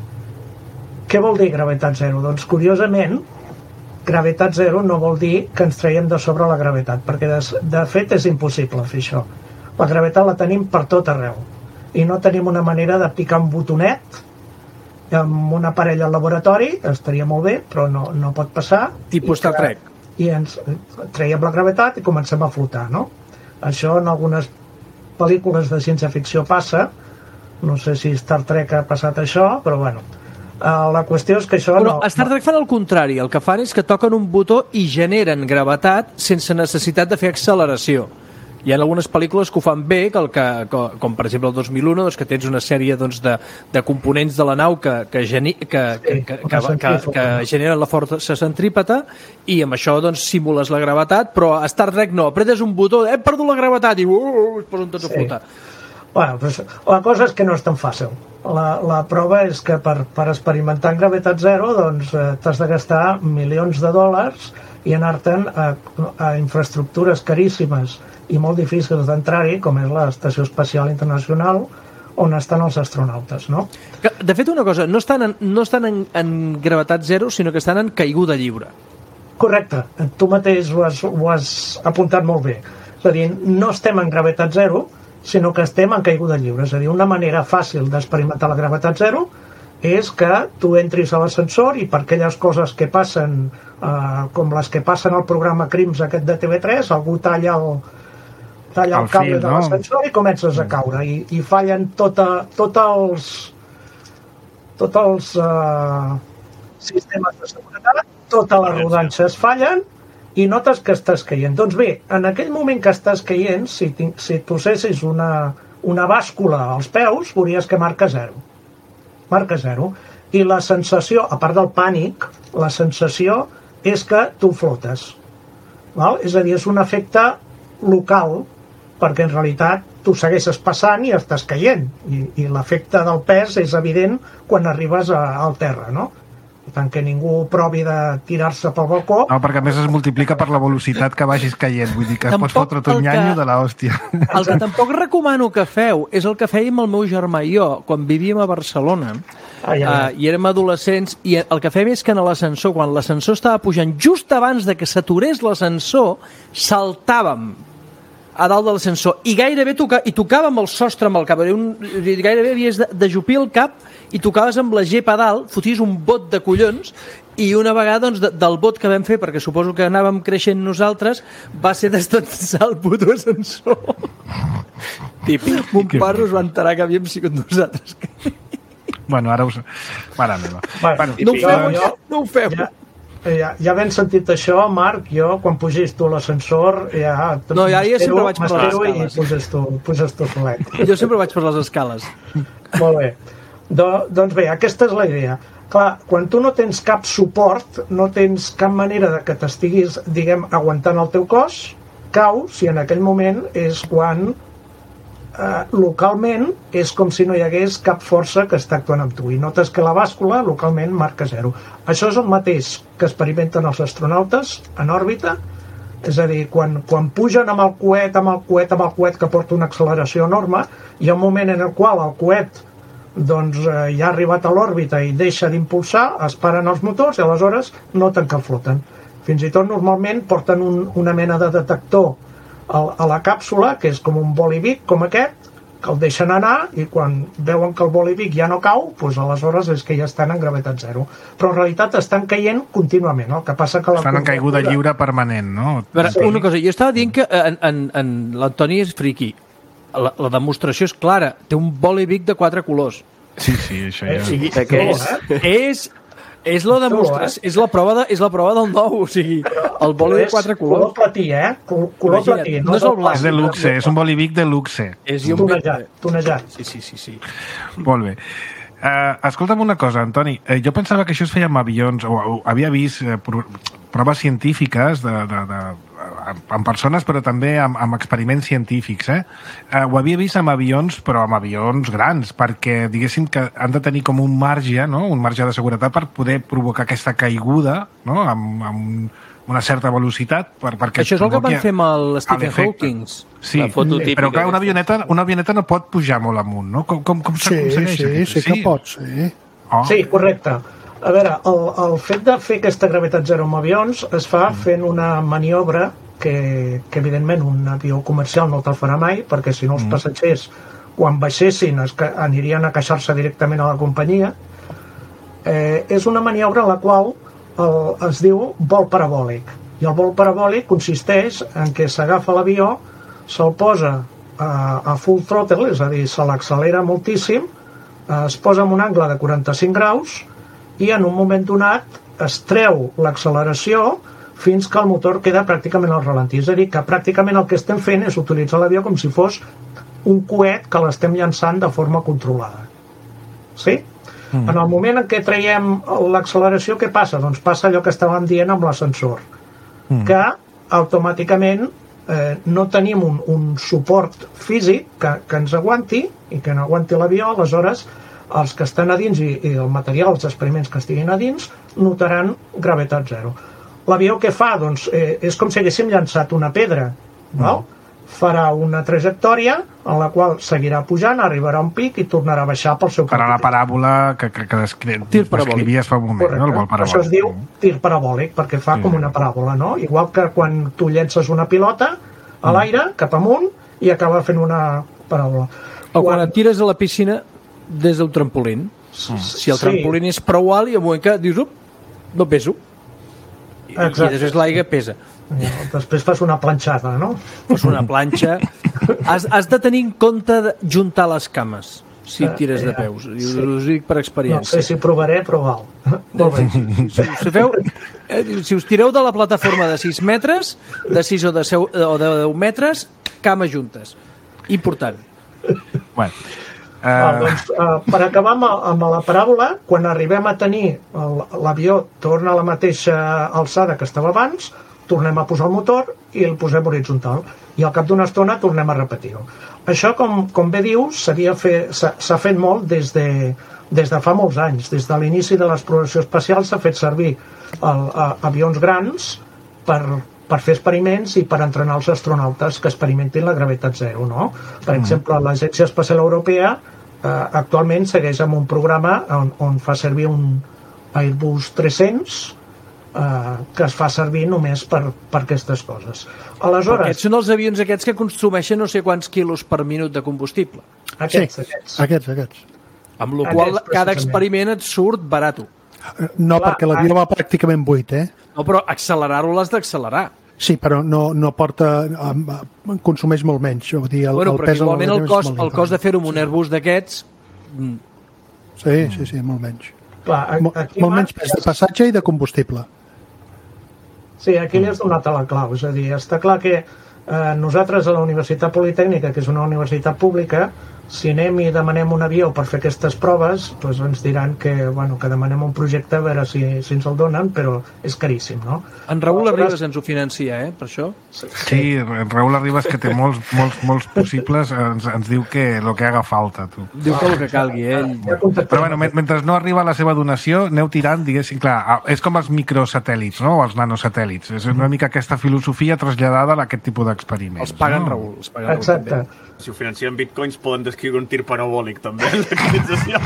Què vol dir gravetat zero? Doncs curiosament gravetat zero no vol dir que ens traiem de sobre la gravetat, perquè de fet és impossible fer això. La gravetat la tenim per tot arreu i no tenim una manera de picar un botonet amb un aparell al laboratori, estaria molt bé, però no pot passar. Tipus Star Trek. I ens traiem la gravetat i comencem a flotar, no? Això en algunes pel·lícules de ciència-ficció passa, no sé si Star Trek ha passat això, però bueno... la qüestió és que això no... Star Trek fan el contrari, el que fan és que toquen un botó i generen gravetat sense necessitat de fer acceleració. Hi ha algunes pel·lícules que ho fan bé, com per exemple el 2001, doncs, que tens una sèrie doncs, de components de la nau que generen la força centrípeta i amb això doncs, simules la gravetat, però a Star Trek no, apretes un botó, hem perdut la gravetat i es posen tots a flotar. Bueno, pues, la cosa és que no és tan fàcil. La prova és que per experimentar en gravetat zero doncs, t'has de gastar milions de dòlars i anar-te'n a infraestructures caríssimes i molt difícils d'entrar-hi, com és l'Estació Espacial Internacional, on estan els astronautes, no? De fet, una cosa, no estan en gravetat zero, sinó que estan en caiguda lliure. Correcte, tu mateix ho has apuntat molt bé. És a dir, no estem en gravetat zero, sinó que estem en caiguda lliure. És a dir, una manera fàcil d'experimentar la gravetat zero és que tu entris a l'ascensor i per aquelles coses que passen, com les que passen al programa Crims aquest de TV3, algú talla el cable de l'ascensor i comences a caure. I fallen tots els sistemes de seguretat, totes les rodanxes fallen i notes que estàs caient. Doncs bé, en aquell moment que estàs caient, si posessis una bàscula als peus, veuries que marca 0. Marca 0. I la sensació, a part del pànic, la sensació és que tu flotes. Val? És a dir, és un efecte local, perquè en realitat tu segueixes passant i estàs caient. I l'efecte del pes és evident quan arribes al terra, no? Per tant, que ningú provi de tirar-se pel balcó. No, perquè a més es multiplica per la velocitat que vagis caient. Vull dir que es pots fotre tot nyanyo de l'hòstia. El que tampoc recomano que feu és el que fèiem el meu germà i jo quan vivíem a Barcelona. I érem adolescents, i el que fèiem és que en l'ascensor, quan l'ascensor estava pujant, just abans de que s'aturés l'ascensor, saltàvem a dalt de l'ascensor i gairebé tocàvem el sostre amb el cap. Gairebé havies d'ajupir el cap i tocaves amb la gepa a dalt, foties un bot de collons, i una vegada doncs, del bot que vam fer, perquè suposo que anàvem creixent nosaltres, va ser d'estensar el puto ascensor. Típic. Mon pare us va enterar que havíem sigut nosaltres. Bueno, ara us... Mare meva. No ho feu. Ja ben sentit això, Marc, jo quan pugis tu a l'ascensor ja sempre vaig per les escales i puges tu solet. Jo sempre vaig per les escales. Molt bé. Doncs bé, aquesta és la idea. Clar, quan tu no tens cap suport, no tens cap manera de que t'estiguis, diguem, aguantant el teu cos, cau, si en aquell moment és quan localment és com si no hi hagués cap força que està actuant amb tu i notes que la bàscula localment marca 0. Això és el mateix que experimenten els astronautes en òrbita, és a dir, quan pugen amb el coet que porta una acceleració enorme, hi ha un moment en el qual el coet ja ha arribat a l'òrbita i deixa d'impulsar, es paren els motors i aleshores noten que floten. Fins i tot normalment porten una mena de detector a la càpsula, que és com un bolivic com aquest, que el deixen anar i quan veuen que el bolivic ja no cau, doncs aleshores és que ja estan en gravetat 0. Però en realitat estan caient contínuament. El que passa que estan en caiguda lliure permanent, no? Una cosa, jo estava dient que l'Antoni és friqui. La demostració és clara. Té un bolivic de 4 colors. Sí, això ja... És la demostració, és la prova del nou, o sigui, el boli de 4 colors. Color platí, color platí. No és el blanc. És de luxe, és un bolivic de luxe. És tonejat. Sí. Molt bé. Escolta'm una cosa, Antoni. Jo pensava que això es feia amb avions, o havia vist proves científiques amb persones, però també amb experiments científics. Ho havia vist amb avions, però amb avions grans, perquè diguéssim que han de tenir com un marge, no? Un marge de seguretat per poder provocar aquesta caiguda, no? Amb una certa velocitat. Això és el que van fer amb el Stephen Hawking. Sí, però clar, una avioneta no pot pujar molt amunt, no? Com s'aconsegueix? Sí que pot, sí. Sí, correcte. A veure, el fet de fer aquesta gravetat 0 amb avions es fa fent una maniobra que evidentment un avió comercial no te'l farà mai, perquè si no els passatgers quan baixessin anirien a queixar-se directament a la companyia. És una maniobra en la qual es diu vol parabòlic, i el vol parabòlic consisteix en que s'agafa l'avió, se'l posa a full throttle, és a dir, se l'accelera moltíssim, es posa en un angle de 45 graus i en un moment donat es treu l'acceleració fins que el motor queda pràcticament al ralentí. És a dir, que pràcticament el que estem fent és utilitzar l'avió com si fos un coet que l'estem llançant de forma controlada. Sí? En el moment en què traiem l'acceleració, què passa? Doncs passa allò que estàvem dient amb l'ascensor, que automàticament no tenim un suport físic que ens aguanti i que no aguanti l'avió, aleshores els que estan a dins i el material, els experiments que estiguin a dins, notaran gravetat 0. L'avió què fa? Doncs és com si haguéssim llançat una pedra, val? Farà una trajectòria en la qual seguirà pujant, arribarà a un pic i tornarà a baixar pel seu farà la paràbola que descrivies fa un moment. Correcte. No? Això es diu tir parabòlic, perquè fa com una paràbola, no? Igual que quan tu llences una pilota a l'aire, cap amunt, i acaba fent paraula. O quan et tires a la piscina des d'un trampolín. Si el trampolín és prou alt i al moment que dius, no peso. I després l'aigua pesa. Després fas una planxada, no? Fas una planxa. Has de tenir en compte de juntar les cames si tires de peus. Us dic per experiència. No sé si provaré, però val. Si us tireu de la plataforma de 6 metres, de 6 o de 10 metres, cames juntes. Important. Bueno. Doncs, per acabar amb la paràbola, quan arribem a tenir l'avió torna a la mateixa alçada que estava abans, tornem a posar el motor i el posem horitzontal. I al cap d'una estona tornem a repetir-ho. Això, com bé dius, s'ha fet molt des de fa molts anys. Des de l'inici de l'exploració espacial s'ha fet servir avions grans per fer experiments i per entrenar els astronautes que experimentin la gravetat zero, no? Per exemple, l'Agència Espacial Europea actualment segueix amb un programa on fa servir un Airbus 300 que es fa servir només per aquestes coses. Aleshores... Aquests són els avions aquests que consumeixen no sé quants quilos per minut de combustible. Aquests. Amb la qual cada experiment et surt barat. No, perquè l'avió va pràcticament buit, No, però accelerar-ho l'has d'accelerar. Sí, però no porta... consumeix molt menys. Vull dir, però igualment el cost de fer-ho amb un Airbus d'aquests... Sí, molt menys. Molt menys pes de passatge i de combustible. Sí, aquí li has donat a la clau. És a dir, està clar que nosaltres a la Universitat Politècnica, que és una universitat pública, si anem i demanem un avió per fer aquestes proves, doncs ens diran que demanem un projecte a veure si ens el donen, però és caríssim, no? En Raül Arribas ens ho financia, per això? Sí, Raül Arribas, que té molts possibles, ens diu que el que haga falta, tu. Diu que el que calgui, ell. Però mentre no arriba la seva donació, aneu tirant, diguéssim, clar, és com els microsatèl·lits, no?, o els nanosatèl·lits. És una mica aquesta filosofia traslladada a aquest tipus d'experiments. Els paguen Raül. Exacte. Si ho financien bitcoins, poden descriure un tir parabòlic, també, en l'organització.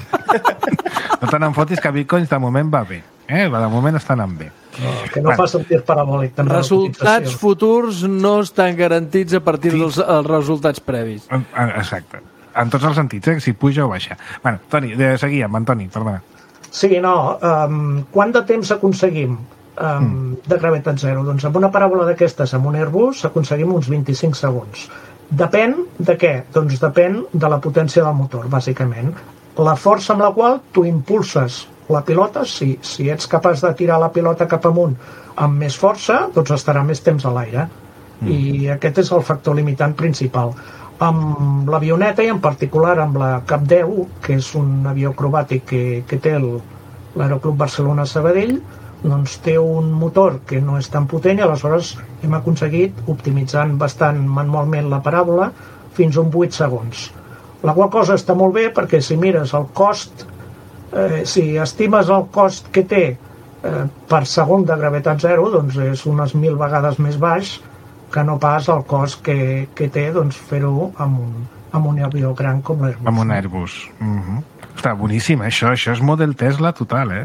No te n'enfotis, que bitcoins de moment va bé. De moment estan anant bé. Que no faci un tir parabòlic. Resultats futurs no estan garantits a partir dels resultats previs. Exacte. En tots els sentits, si puja o baixa. Bueno, Toni, seguíem, Antoni, perdona. Sí, no. Quant de temps aconseguim de gravetat zero? Doncs amb una paràbola d'aquestes, amb un Airbus, aconseguim uns 25 segons. Depèn de què? Doncs depèn de la potència del motor, bàsicament. La força amb la qual tu impulses la pilota, si ets capaç de tirar la pilota cap amunt amb més força, doncs estarà més temps a l'aire. I aquest és el factor limitant principal. Amb l'avioneta i en particular amb la Cap 10, que és un avió acrobàtic que té l'Aeroclub Barcelona-Sabadell, doncs té un motor que no és tan potent i aleshores hem aconseguit, optimitzant bastant manualment la paràbola, fins a un 8 segons. La qual cosa està molt bé perquè si mires el cost, si estimes el cost que té per segon de gravetat zero, doncs és unes 1000 vegades més baix que no pas el cost que té fer-ho amb un avió gran com l'Airbus. Amb un Airbus. Està boníssim, això és model Tesla total,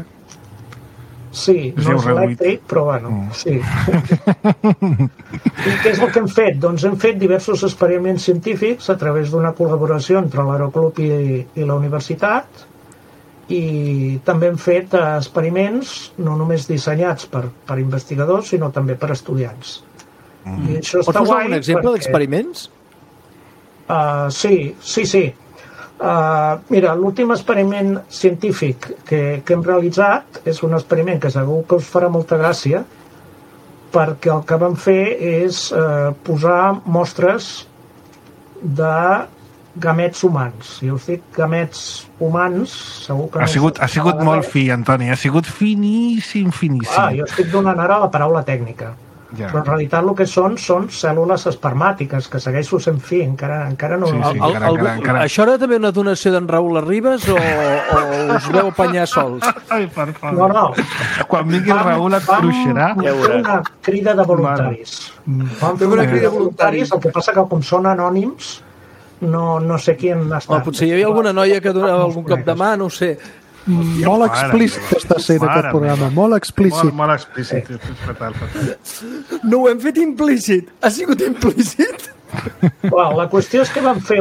Sí, no és elèctric, però sí. I què és el que hem fet? Doncs hem fet diversos experiments científics a través d'una col·laboració entre l'Aeroclub i la universitat i també hem fet experiments no només dissenyats per investigadors, sinó també per estudiants. I això està guai. Pots posar un exemple d'experiments? Sí. Mira, l'últim experiment científic que hem realitzat és un experiment que segur que us farà molta gràcia perquè el que vam fer és posar mostres de gamets humans. Si us dic gamets humans, segur que... Ha sigut molt fi, Antoni, ha sigut finíssim. Jo estic donant ara la paraula tècnica. Ja. Però en realitat el que són cèl·lules espermàtiques, que segueixo sent fi, encara no... Encara. Això era també una donació d'en Raül Arribas o us veu apanyar sols? Ai, per favor. No. Quan vingui el Raül et cruixerà. Vam fer una crida de voluntaris. Vam fer una crida de voluntaris, el que passa que com són anònims, no sé qui en està. Potser hi havia alguna noia que donava algun cop de mà, no ho sé. Molt explícit està sent aquest programa, molt explícit. Molt explícit. No ho hem fet implícit, ha sigut implícit. La qüestió és que van fer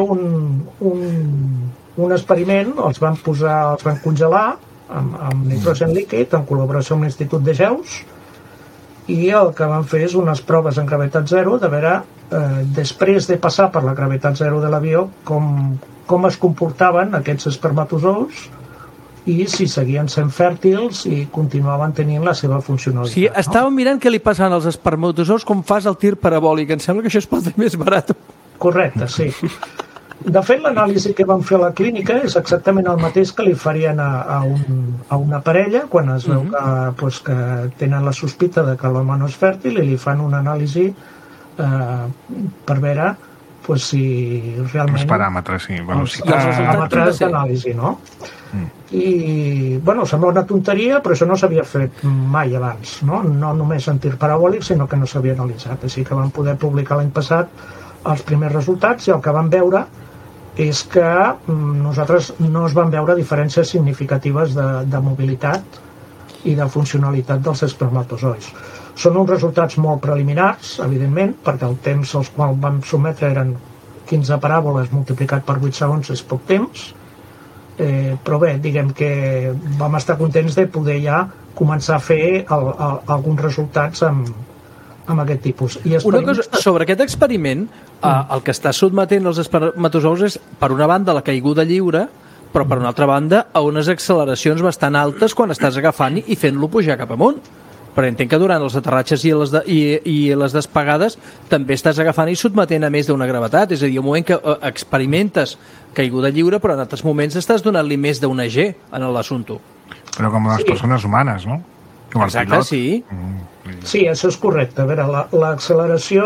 un experiment, els van congelar amb nitrogen líquid en col·laboració amb l'Institut de Geus, i el que van fer és unes proves en gravetat zero de veure, després de passar per la gravetat zero de l'avió, com es comportaven aquests espermatozous i si seguien sent fèrtils i continuaven tenint la seva funcionalitat. Sí, estàvem mirant què li passen als espermatozous com fas el tir parabòlic. Em sembla que això es pot fer més barat. Correcte, sí. De fet, l'anàlisi que van fer a la clínica és exactament el mateix que li farien a una parella quan es veu que tenen la sospita de que l'home no és fèrtil i li fan una anàlisi per veure si realment... Els paràmetres, sí, velocitat. Els paràmetres d'anàlisi, no? I, sembla una tonteria, però això no s'havia fet mai abans, no? No només en tir parabòlic, sinó que no s'havia analitzat. Així que vam poder publicar l'any passat els primers resultats i el que vam veure és que nosaltres no es van veure diferències significatives de mobilitat i de funcionalitat dels espermatozois. Són uns resultats molt preliminars, evidentment, perquè el temps als quals vam sotmetre eren 15 paràboles multiplicat per 8 segons és poc temps, però bé, diguem que vam estar contents de poder ja començar a fer alguns resultats amb aquest tipus. Una cosa, sobre aquest experiment, el que està sotmetent els espermatozous és, per una banda, la caiguda lliure, però per una altra banda, a unes acceleracions bastant altes quan estàs agafant i fent-lo pujar cap amunt. Però entenc que durant els aterratges i les despegades també estàs agafant i sotmetent a més d'una gravetat. És a dir, un moment que experimentes caiguda lliure, però en altres moments estàs donant-li més d'una G en l'assumpte. Però com les persones humanes, no? Com el pilot. Sí. Sí, això és correcte. A veure, l'acceleració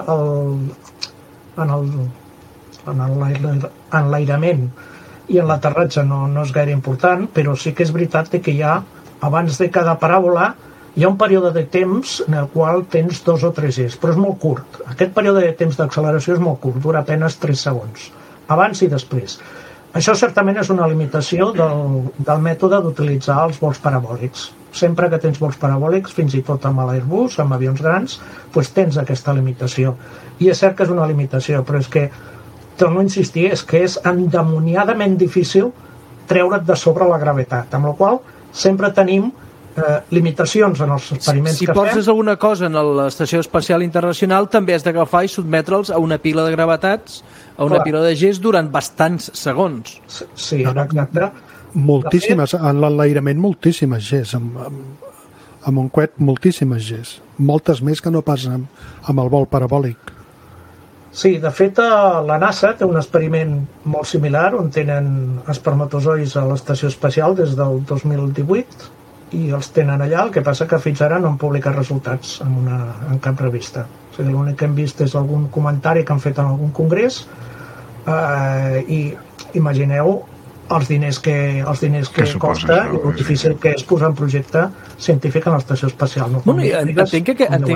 en l'enlairament i en l'aterratge no és gaire important, però sí que és veritat que hi ha, abans de cada paràbola, hi ha un període de temps en el qual tens 2 o 3 Gs, però és molt curt. Aquest període de temps d'acceleració és molt curt, dura apenas 3 segons, abans i després. Això certament és una limitació del mètode d'utilitzar els vols parabòlics. Sempre que tens vols parabòlics, fins i tot amb l'Airbus, amb avions grans, doncs tens aquesta limitació. I és cert que és una limitació, però és que, torno a insistir, és que és endemoniadament difícil treure't de sobre la gravetat, amb la qual sempre tenim limitacions en els experiments que fem. Si poses alguna cosa en l'Estació Espacial Internacional, també has d'agafar i sotmetre'ls a una pila de gravetats, a una pila de Gs durant bastants segons. Sí, exacte. Moltíssimes, en l'enlairament moltíssimes Gs, amb un coet moltíssimes Gs, moltes més que no pas amb el vol parabòlic. Sí, de fet la NASA té un experiment molt similar on tenen espermatozois a l'Estació Espacial des del 2018 i els tenen allà, el que passa que fins ara no han publicat resultats en cap revista. O sigui, l'únic que hem vist és algun comentari que han fet en algun congrés i imagineu els diners que costa i el difícil que és posar un projecte científic en l'estació espacial. No? Entenc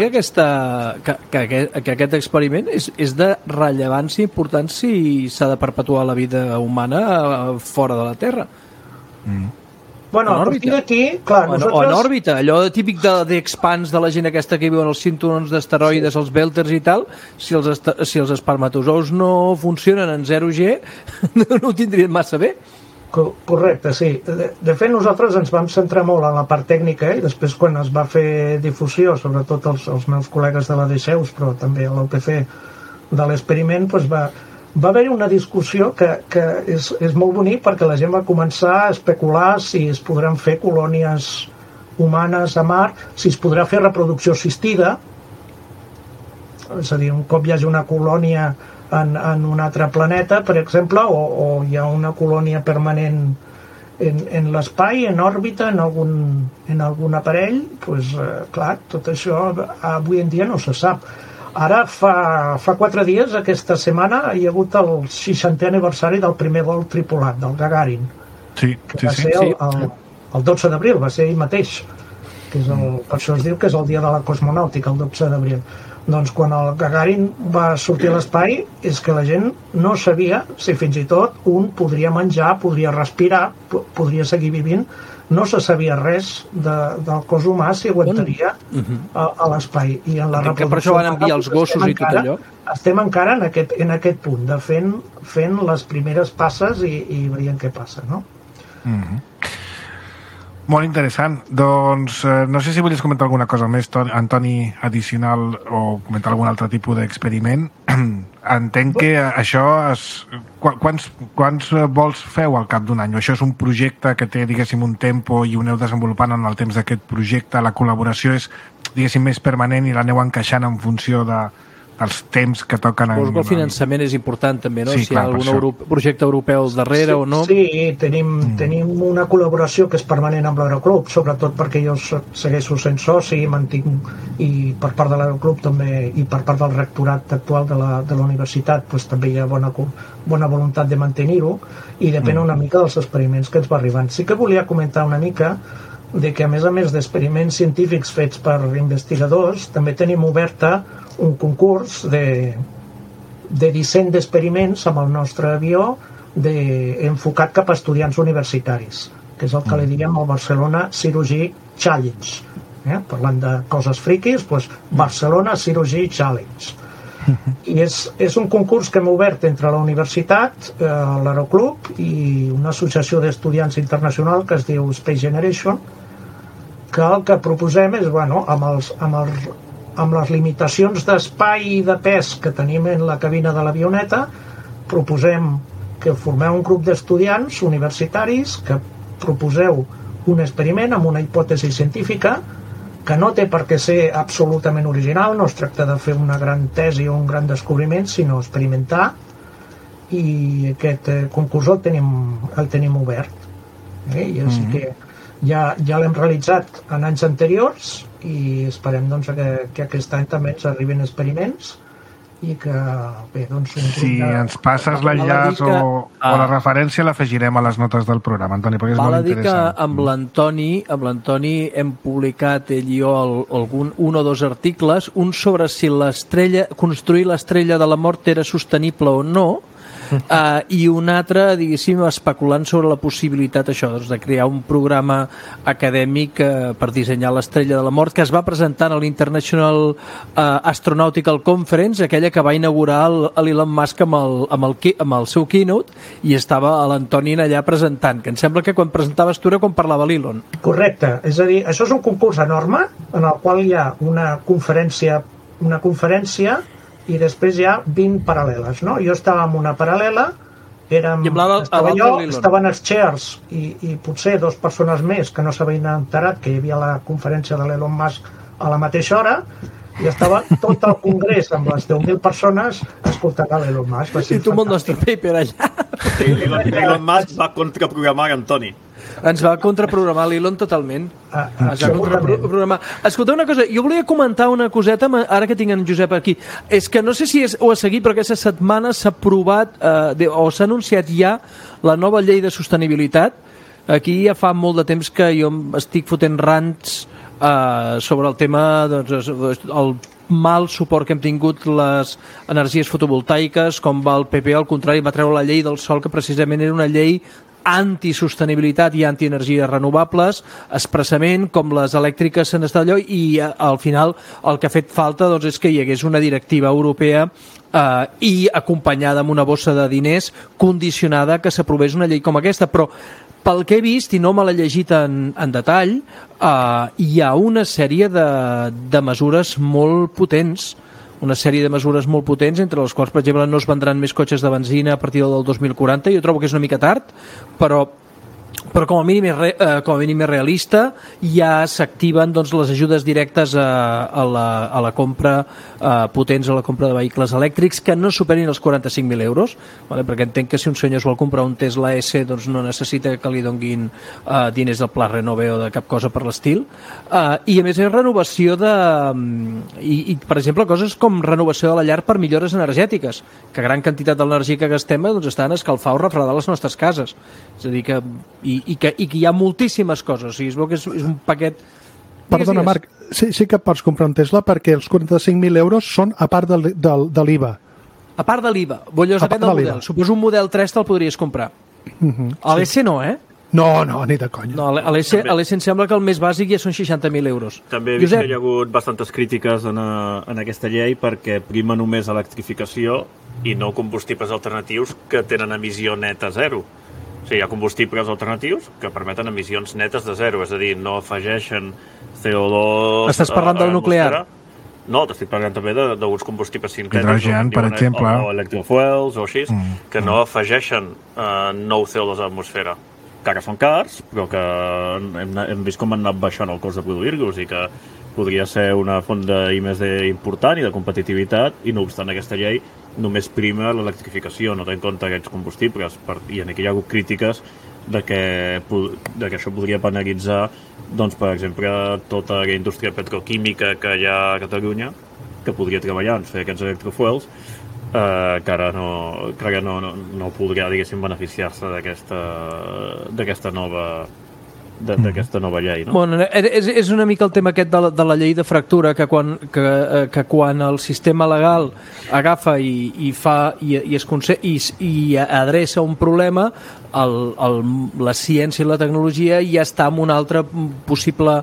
que aquest experiment és de rellevància important si s'ha de perpetuar la vida humana fora de la Terra. Bueno, a partir d'aquí, clar, nosaltres... O en òrbita, allò típic d'expans de la gent aquesta que viuen als cinturons d'asteroides, els belters i tal, si els espermatozous no funcionen en 0G, no ho tindrien massa bé. Correcte, sí. De fet, nosaltres ens vam centrar molt en la part tècnica i després quan es va fer difusió, sobretot els meus col·legues de la DSEUS, però també a l'UPC de l'experiment, doncs va haver-hi una discussió que és molt bonic perquè la gent va començar a especular si es podran fer colònies humanes a Mart, si es podrà fer reproducció assistida, és a dir, un cop hi hagi una colònia en un altre planeta, per exemple, o hi ha una colònia permanent en l'espai, en òrbita, en algun aparell, doncs, clar, tot això avui en dia no se sap. Ara, fa 4 dies, aquesta setmana, hi ha hagut el 60è aniversari del primer vol tripulat, del Gagarin. Sí, que va ser el 12 d'abril, va ser ell mateix. que és per això es diu que és el dia de la cosmonàutica, el 12 d'abril. Doncs quan el Gagarin va sortir a l'espai és que la gent no sabia si fins i tot un podria menjar, podria respirar, podria seguir vivint. No se sabia res del cos humà si aguantaria a l'espai. I en la reproducció... Per això van enviar els gossos i tot allò. Estem encara en aquest punt de fent les primeres passes i veient què passa, no? Molt interessant. Doncs no sé si volies comentar alguna cosa més, Antoni, addicional, o comentar algun altre tipus d'experiment. Entenc que això quants vols feu al cap d'un any? Això és un projecte que té, diguéssim, un tempo i ho aneu desenvolupant en el temps d'aquest projecte. La col·laboració és, diguéssim, més permanent i l'aneu encaixant en funció dels temps que toquen. El finançament és important també, no? Sí, si hi ha algun projecte europeu darrere o no. Sí, tenim una col·laboració que és permanent amb l'Aeroclub, sobretot perquè jo segueixo sent soci, mantinc, i per part de l'Aeroclub també, i per part del rectorat actual de la universitat, doncs també hi ha bona voluntat de mantenir-ho, i depèn una mica dels experiments que ens va arribant. Sí que volia comentar una mica de que, a més d'experiments científics fets per investigadors, també tenim oberta un concurs de disseny d'experiments amb el nostre avió enfocat cap a estudiants universitaris, que és el que li diem el Barcelona Cirurgy Challenge. Parlant de coses friquis, doncs Barcelona Cirurgy Challenge. I és un concurs que hem obert entre la universitat, l'Aeroclub i una associació d'estudiants internacional que es diu Space Generation, que el que proposem és, amb les limitacions d'espai i de pes que tenim en la cabina de l'avioneta, proposem que formeu un grup d'estudiants universitaris que proposeu un experiment amb una hipòtesi científica que no té per què ser absolutament original, no es tracta de fer una gran tesi o un gran descobriment, sinó experimentar, i aquest concurs el tenim obert. I així que ja l'hem realitzat en anys anteriors i esperem que aquest any també ens arribin experiments i que, bé, doncs... Si ens passes l'enllaç o la referència l'afegirem a les notes del programa, Antoni, perquè és molt interessant. Val a dir que amb l'Antoni hem publicat ell i jo un o dos articles, un sobre si construir l'estrella de la mort era sostenible o no, i un altre, diguéssim, especulant sobre la possibilitat de crear un programa acadèmic per dissenyar l'estrella de la mort, que es va presentar a l'International Astronautical Conference, aquella que va inaugurar l'Elon Musk amb el seu keynote, i estava l'Antoni allà presentant, que em sembla que quan presentaves tu era quan parlava l'Elon. Correcte, és a dir, això és un concurs enorme en el qual hi ha una conferència i després hi ha 20 paral·leles, no? Jo estava en una paral·lela, estaven els chairs i potser 2 persones més que no s'havien enterat que hi havia la conferència de l'Elon Musk a la mateixa hora, i estava tot el congrés amb les 10.000 persones escoltant l'Elon Musk. I tu amb el nostre paper allà. Elon Musk va contraprogramar Antoni. Ens va contraprogramar l'Elon totalment. Escolta una cosa, jo volia comentar una coseta ara que tinc en Josep aquí. És que no sé si ho ha seguit, però aquesta setmana s'ha aprovat o s'ha anunciat ja la nova llei de sostenibilitat. Aquí ja fa molt de temps que jo estic fotent rants sobre el tema, el mal suport que hem tingut les energies fotovoltaiques, com va el PP, al contrari, va treure la llei del sol, que precisament era una llei antisostenibilitat i antienergies renovables, expressament, com les elèctriques s'han estat allò, i al final el que ha fet falta és que hi hagués una directiva europea i acompanyada amb una bossa de diners condicionada que s'aprovés una llei com aquesta. Però pel que he vist, i no me l'he llegit en detall, hi ha una sèrie de mesures molt potents, entre les quals, per exemple, no es vendran més cotxes de benzina a partir del 2040. Jo trobo que és una mica tard, però com a mínim és realista. Ja s'activen les ajudes directes a la compra potents, a la compra de vehicles elèctrics que no superin els 45.000 euros, perquè entenc que si un senyor es vol comprar un Tesla S no necessita que li donguin diners del Pla Renove o de cap cosa per l'estil. I a més és renovació i per exemple coses com renovació de la llar per millores energètiques, que gran quantitat de l'energia que gastem està en escalfar o refredar les nostres cases. És a dir, que hi ha moltíssimes coses. O sigui, es veu que és un paquet Perdona, Marc, sí que pots comprar un Tesla perquè els 45.000 euros són a part de l'IVA. A part de l'IVA. Depèn del model. Suposo un model 3 te'l podries comprar. A l'S no, eh? No, ni de conya. No, a l'S em sembla que el més bàsic ja són 60.000 euros. També he vist que hi ha hagut bastantes crítiques en aquesta llei perquè prima només electrificació i no combustibles alternatius que tenen emissió neta zero. O sigui, hi ha combustibles alternatius que permeten emissions netes de zero, és a dir, no afegeixen CO2... Estàs parlant del nuclear? No, t'estic parlant també d'uns combustibles sintètics. Hidrogen, per exemple. O electrofuels o així, que no afegeixen nou CO2 a l'atmosfera. Que ara són cars, però que hem vist com han anat baixant el cost de produir-los i que podria ser una font d'I+D important i de competitivitat, i no obstant aquesta llei només prima l'electrificació, no té en compte aquests combustibles, i aquí hi ha hagut crítiques de que això podria penalitzar, doncs, per exemple, tota la indústria petroquímica que hi ha a Catalunya, que podria treballar en fer aquests electrofuels, que ara no podrà, diguéssim, beneficiar-se d'aquesta nova llei, no? Bueno, és una mica el tema aquest de la llei de fractura, que quan el sistema legal agafa i adreça un problema, la ciència i la tecnologia ja està en un altre possible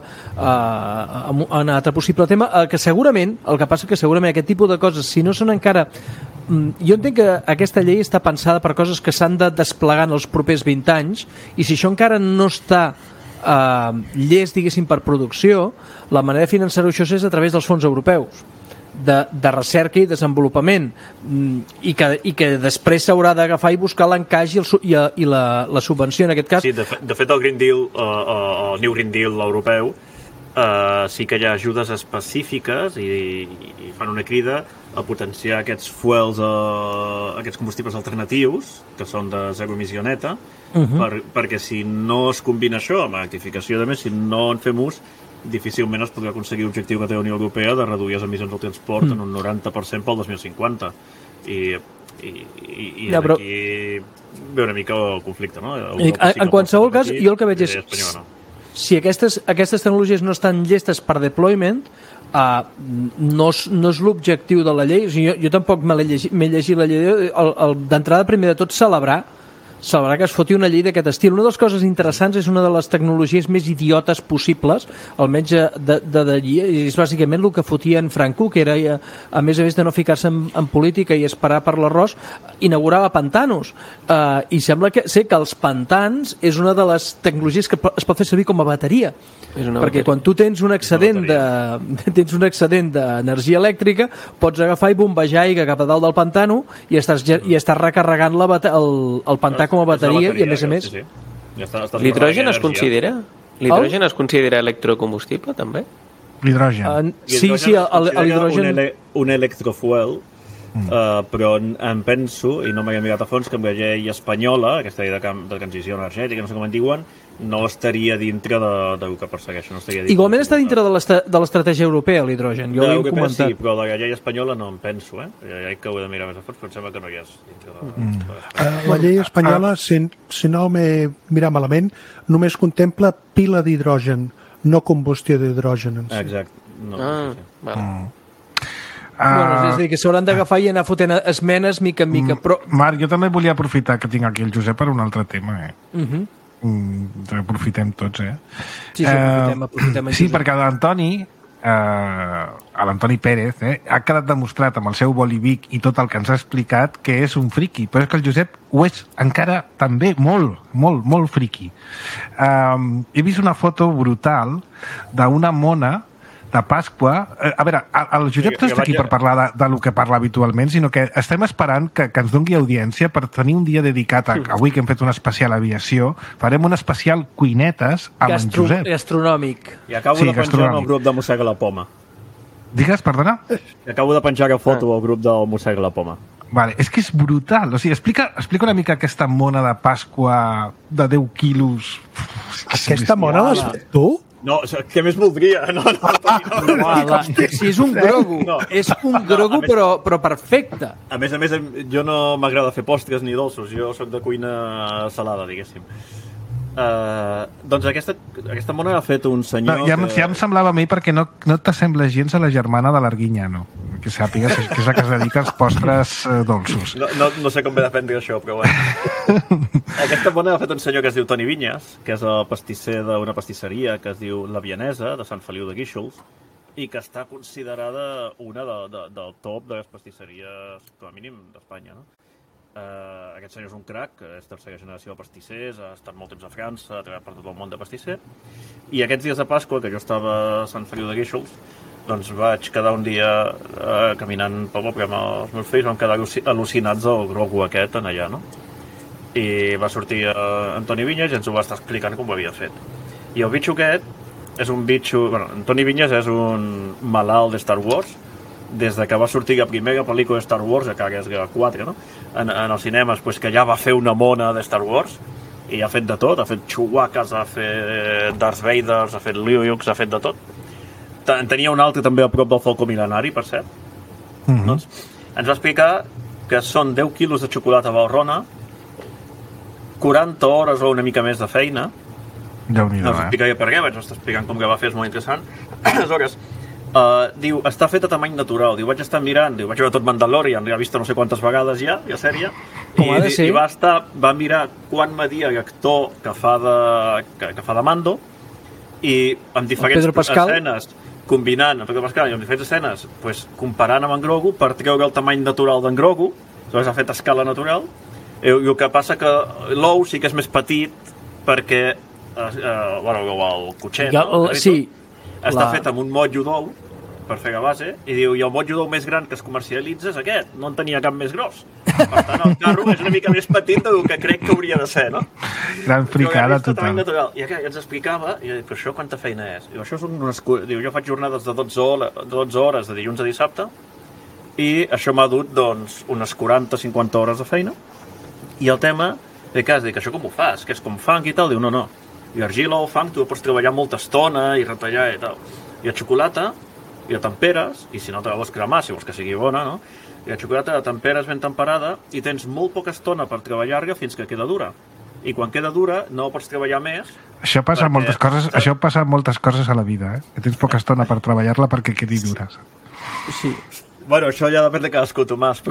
tema, el que passa que segurament aquest tipus de coses, si no són encara... Jo entenc que aquesta llei està pensada per coses que s'han de desplegar en els propers 20 anys, i si això encara no està llest, diguéssim, per producció, la manera de finançar-ho això és a través dels fons europeus de recerca i desenvolupament, i que després s'haurà d'agafar i buscar l'encaix i la subvenció en aquest cas. Sí, de fet el Green Deal, el New Green Deal europeu, sí que hi ha ajudes específiques i fan una crida a potenciar aquests fuels, aquests combustibles alternatius que són de zero emissió neta, perquè si no es combina això amb l'electrificació, a més, si no en fem ús, difícilment es podrà aconseguir l'objectiu que té la Unió Europea de reduir les emissions del transport en un 90% pel 2050. I aquí ve una mica el conflicte, no? En qualsevol cas, jo el que veig és... Si aquestes tecnologies no estan llestes per deployment, no és l'objectiu de la llei. O sigui, jo tampoc m'he llegit la llei. D'entrada, primer de tot, celebrar que es foti una llei d'aquest estil. Una de les coses interessants és una de les tecnologies més idiotes possibles, almenys d'allí, és bàsicament el que fotia en Franco, que era, a més de no ficar-se en política i esperar per l'arròs, inaugurava pantanos. I sembla que els pantans és una de les tecnologies que es pot fer servir com a bateria. Perquè quan tu tens un excedent d'energia elèctrica, pots agafar i bombejar aigua cap a dalt del pantano i estàs recarregant el pantà com a bateria, i a més... Sí. L'hidrogen es considera? L'hidrogen es considera electrocombustible, també? L'hidrogen. Sí, l'hidrogen... Un electrofuel, però em penso, i no m'he mirat a fons, que amb la llei espanyola, aquesta llei de transició energètica, no sé com en diuen, no estaria dintre del que persegueixen. Igualment està dintre de l'estratègia europea, l'hidrogen. Jo ho he comentat. Sí, però la llei espanyola no em penso, Ja que ho he de mirar més a fons, però em sembla que no hi és dintre la llei espanyola, si no m'he mirat malament, només contempla pila d'hidrogen, no combustió d'hidrogen. Exacte. És a dir, que s'hauran d'agafar i anar fotent esmenes mica en mica. Marc, jo també volia aprofitar que tinc aquí el Josep per un altre tema. Aprofitem tots, Sí, aprofitem. Sí, perquè l'Antoni Pérez ha quedat demostrat amb el seu bolivic i tot el que ens ha explicat que és un friqui, però és que el Josep ho és encara també molt friqui. He vist una foto brutal d'una mona de Pasqua. A veure, el Josep no està aquí per parlar de lo que parla habitualment, sinó que estem esperant que ens doni audiència per tenir un dia dedicat avui que hem fet un especial aviació, farem un especial cuinetes amb en Josep. Gastronòmic. I acabo de penjar el grup de Mossega la Poma. Digues, perdona? Acabo de penjar la foto al grup del Mossega la Poma. Vale, és que és brutal. O sigui, explica una mica aquesta mona de Pasqua de 10 quilos. Aquesta mona l'has fet tu? No, què més voldria? Si és un grogu, és un grogu però perfecte. A més, jo no m'agrada fer postres ni dolços, jo sóc de cuina salada, diguéssim. Doncs aquesta mona ha fet un senyor... Ja em semblava a mi perquè no t'assembla gens a la germana de l'Arguiñano, que sàpigues que és la que es dedica als postres dolços. No sé com ve d'aprendre això, però bueno. Aquesta mona ha fet un senyor que es diu Toni Vinyes, que és el pastisser d'una pastisseria que es diu La Vienesa, de Sant Feliu de Guíxols, i que està considerada una del top de les pastisseries, com a mínim, d'Espanya, no? Aquest senyor és un crac, és tercera generació de pastissers, ha estat molt temps a França, ha treballat per tot el món de pastisser, i aquests dies de Pasqua, que jo estava a Sant Feliu de Guíxols, doncs vaig quedar un dia caminant pel poble amb els meus fills, vam quedar al·lucinats del grogu aquest en allà, no? I va sortir Antoni Vinyes i ens ho va estar explicant com ho havia fet. I el bitxo aquest és un bitxo... Bueno, Antoni Vinyes és un malalt de Star Wars, des de que va sortir la primera pel·lícula de Star Wars, que és la 4, no? En els cinemes, pues, que ja va fer una mona de Star Wars, i ha fet de tot, ha fet Chewbaccas, ha fet Darth Vader, ha fet Luke, ha fet de tot. En tenia un altre també a prop del Falcó Mil·lenari, per cert. Doncs ens va explicar que són 10 quilos de xocolata Valrhona, 40 hores o una mica més de feina. Déu-n'hi-do, us explicaria per què, vaig estar explicant com que va fer, és molt interessant. Aleshores, diu, està fet a tamany natural. Diu, vaig estar mirant, diu, vaig veure tot Mandalorian, l'he vist no sé quantes vegades ja, la sèrie, i va mirar quan media l'actor que fa de Mando, i amb diferents escenes, combinant amb Pedro Pascal i amb diferents escenes, pues, comparant amb en Grogu per treure el tamany natural d'en Grogu. Aleshores ha fet a escala natural, i el que passa que l'ou sí que és més petit perquè el cotxet, sí, està fet amb un motllo d'ou per fer la base, i diu, i el motllo d'ou més gran que es comercialitza és aquest, no en tenia cap més gros. Per tant, el carro és una mica més petit del que crec que hauria de ser, no? Gran fricada total. I ens explicava, i dic, però això quanta feina és? Diu, això són diu, jo faig jornades de 12 hores de dilluns a dissabte, i això m'ha dut, doncs, unes 40-50 hores de feina, i el tema, dic, això com ho fas? Que és com fang i tal? Diu, no. I argila o fang, tu pots treballar molta estona i retallar i tal. I la xocolata, i la temperes, i si no te la vols cremar, si vols que sigui bona, no? I la xocolata la temperes ben temperada i tens molt poca estona per treballar-la fins que queda dura. I quan queda dura no pots treballar més. Això passa en moltes coses a la vida, que tens poca estona per treballar-la perquè quedi dura. Sí. Bueno, això ja depèn de cadascú, Tomàs,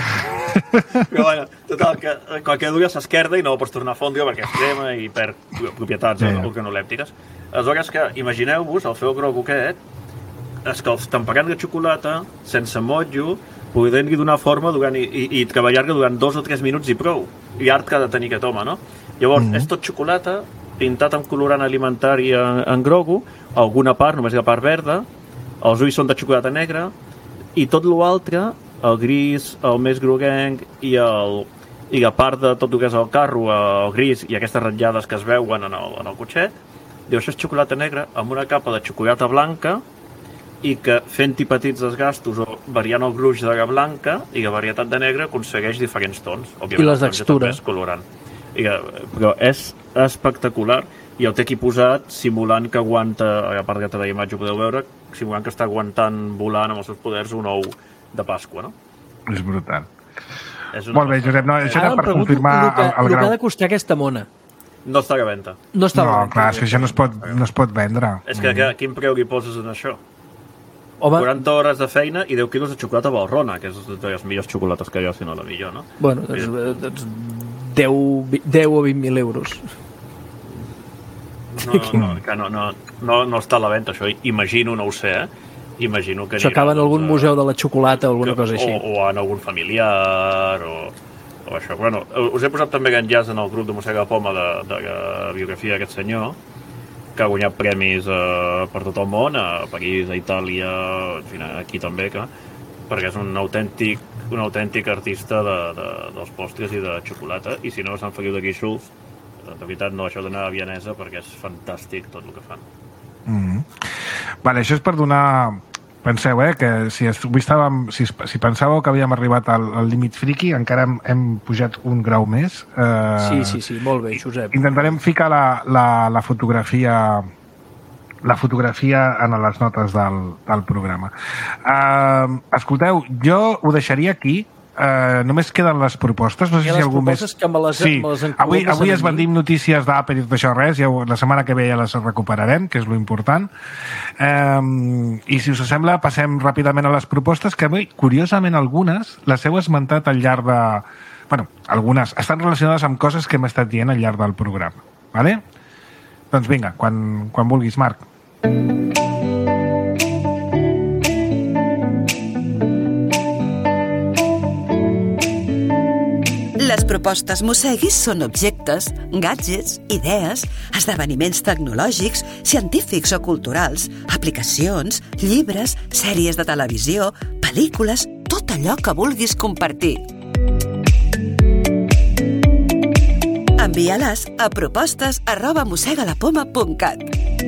però bueno, total, que quan queda dura s'esquerda i no pots tornar a fondre perquè es crema i perd propietats organolèptiques. Aleshores, que imagineu-vos el feu grogu aquest, és que temperant la xocolata sense motllo, podent-li donar forma i treballar-la durant 2 o 3 minuts i prou. I art que ha de tenir aquest home, no? Llavors, és tot xocolata, pintat amb colorant alimentari en grogu, alguna part, només la part verda, els ulls són de xocolata negra, i tot l'altre, el gris, el més groguenc i la part de tot el que és el carro, el gris i aquestes ratllades que es veuen en el cotxet, diu, això és xocolata negra amb una capa de xocolata blanca i que fent-hi petits desgastos o variant el gruix de la blanca i la varietat de negre aconsegueix diferents tons. Òbviament, i les textures. Colorant. Però és espectacular i el té aquí posat simulant que aguanta, a la part de la imatge ho podeu veure, simulant que està aguantant volant amb els seus poders un ou de Pasqua, no? És brutal. Molt bé, Josep, això era per confirmar el grau. El que ha de costar aquesta mona? No està a la venda. No, clar, és que això no es pot vendre. És que quin preu li poses en això? Home. 40 hores de feina i 10 quilos de xocolata Valrhona, que és de les millors xocolates que hi ha, si no la millor, no? Bueno, doncs 10 o 20.000 euros. No està a la venda, això. Imagino, no ho sé, Imagino que això acaba en algun museu de la xocolata o alguna cosa així. O en algun familiar o això. Bueno, us he posat també enllaç en el grup de Mossega la Poma de la biografia d'aquest senyor, que ha guanyat premis per tot el món, a París, a Itàlia, en fi, aquí també, perquè és un autèntic artista dels postres i de xocolata, i si no, Sant Feliu de Guíxols, de veritat, no deixeu d'anar a Vienesa perquè és fantàstic tot el que fan. Vale, això és per donar... Penseu, que si pensàveu que havíem arribat al límit friki, encara hem pujat un grau més. Sí, molt bé, Josep. Intentarem ficar la fotografia en les notes del programa. Escolteu, jo ho deixaria aquí, només queden les propostes. No sé si algú més... que me les avui es vendim notícies d'Apple i tot això, res. La setmana que ve ja les recuperarem, que és lo important. I si us sembla, passem ràpidament a les propostes, que avui, curiosament, algunes les heu esmentat al llarg de... Bueno, algunes estan relacionades amb coses que hem estat dient al llarg del programa. Vale? Doncs vinga, quan vulguis, Marc. Les propostes Mosseguis són objectes, gadgets, idees, esdeveniments tecnològics, científics o culturals, aplicacions, llibres, sèries de televisió, pel·lícules, tot allò que vulguis compartir. Envia-les a propostes@mossegalapoma.cat.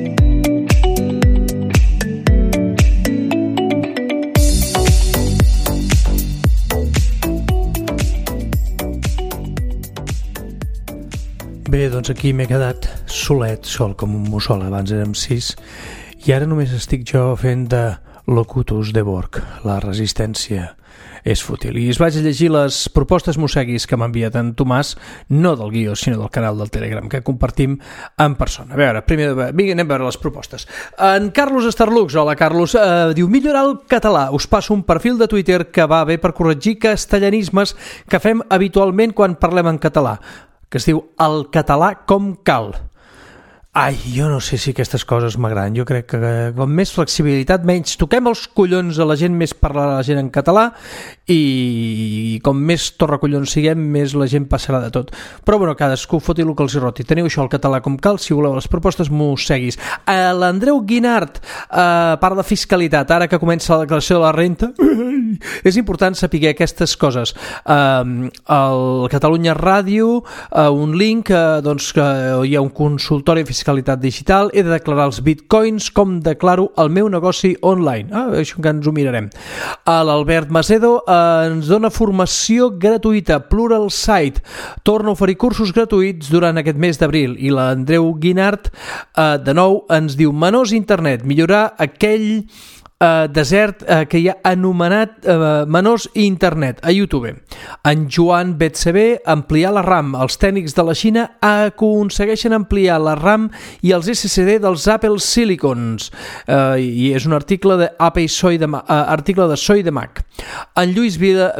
Bé, doncs aquí m'he quedat sol com un mussol. Abans érem 6 i ara només estic jo fent de locutus de Borg. La resistència és fútil. I es vaig a llegir les propostes Mosseguis que m'ha enviat en Tomàs, no del guió, sinó del canal del Telegram, que compartim en persona. A veure, primer anem a veure les propostes. En Carlos Starlux, hola Carlos, diu: millorar el català. Us passo un perfil de Twitter que va bé per corregir castellanismes que fem habitualment quan parlem en català, que es diu El català com cal. Ai, jo no sé si aquestes coses m'agraden. Jo crec que com més flexibilitat, menys toquem els collons a la gent, més parlarà la gent en català, i com més torracollons siguem, més la gent passarà de tot. Però bueno, cadascú foti el que els roti. Teniu això, el català com cal, si voleu les propostes Mosseguis. L'Andreu Guinart parla de fiscalitat, ara que comença la declaració de la renta. És important saber aquestes coses. El Catalunya Ràdio, un link, doncs que hi ha un consultori de fiscalitat digital. He de declarar els bitcoins, com declaro el meu negoci online. Això que ens ho mirarem. L'Albert Macedo ens dona formació gratuïta, Plural Site, torna a oferir cursos gratuïts durant aquest mes d'abril. I l'Andreu Guinart de nou ens diu: menors internet, millorar aquell desert que hi ha anomenat menors i internet a YouTube. En Joan BCB, ampliar la RAM. Els tècnics de la Xina aconsegueixen ampliar la RAM i els SSD dels Apple Silicons. I és un article de article de Soy de Mac. En Lluís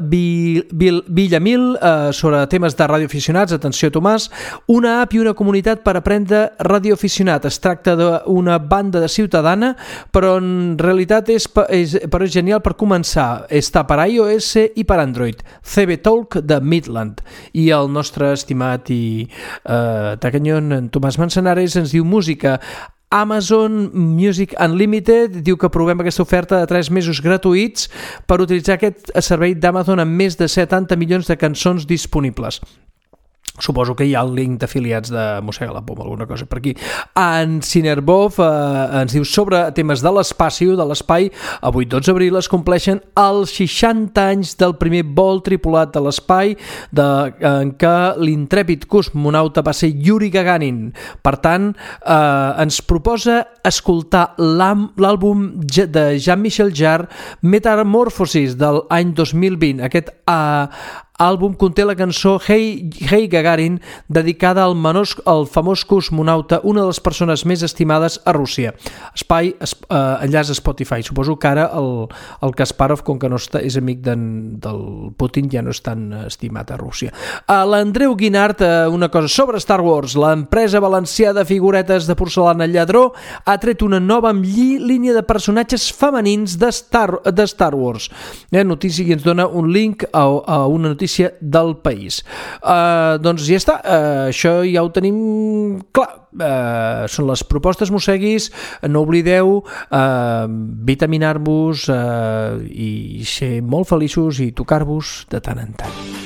Villamil, sobre temes de radioaficionats. Atenció, Tomàs, una app i una comunitat per aprendre radioaficionat. Es tracta d'una banda de ciutadana, però en realitat és genial per començar. Està per iOS i per Android. CB Talk de Midland. I el nostre estimat i tacanyon en Tomàs Manzanares ens diu: música. Amazon Music Unlimited diu que provem aquesta oferta de 3 mesos gratuïts per utilitzar aquest servei d'Amazon amb més de 70 milions de cançons disponibles. Suposo que hi ha el link d'afiliats de Mossega la Poma, alguna cosa per aquí. En Cinerbov ens diu: sobre temes de l'espai, avui 12 d'abril es compleixen els 60 anys del primer vol tripulat de l'espai, en què l'intrèpid cosmonauta va ser Yuri Gagarin. Per tant, ens proposa escoltar l'àlbum de Jean-Michel Jarre, Metamorphosis, del any 2020. Aquest àlbum conté la cançó Hey Gagarin, dedicada al famós cosmonauta, una de les persones més estimades a Rússia. Espai, enllaç a Spotify. Suposo que ara el Kasparov, com que no és amic del Putin, ja no és tan estimat a Rússia. L'Andreu Guinart, una cosa sobre Star Wars. L'empresa valenciana de figuretes de porcelana Lladró ha tret una nova línia de personatges femenins de Star Wars. Notícia, i ens dona un link a una notícia del País. Doncs ja està, això ja ho tenim clar. Són les propostes Mosseguis. No oblideu vitaminar-vos i ser molt feliços i tocar-vos de tant en tant.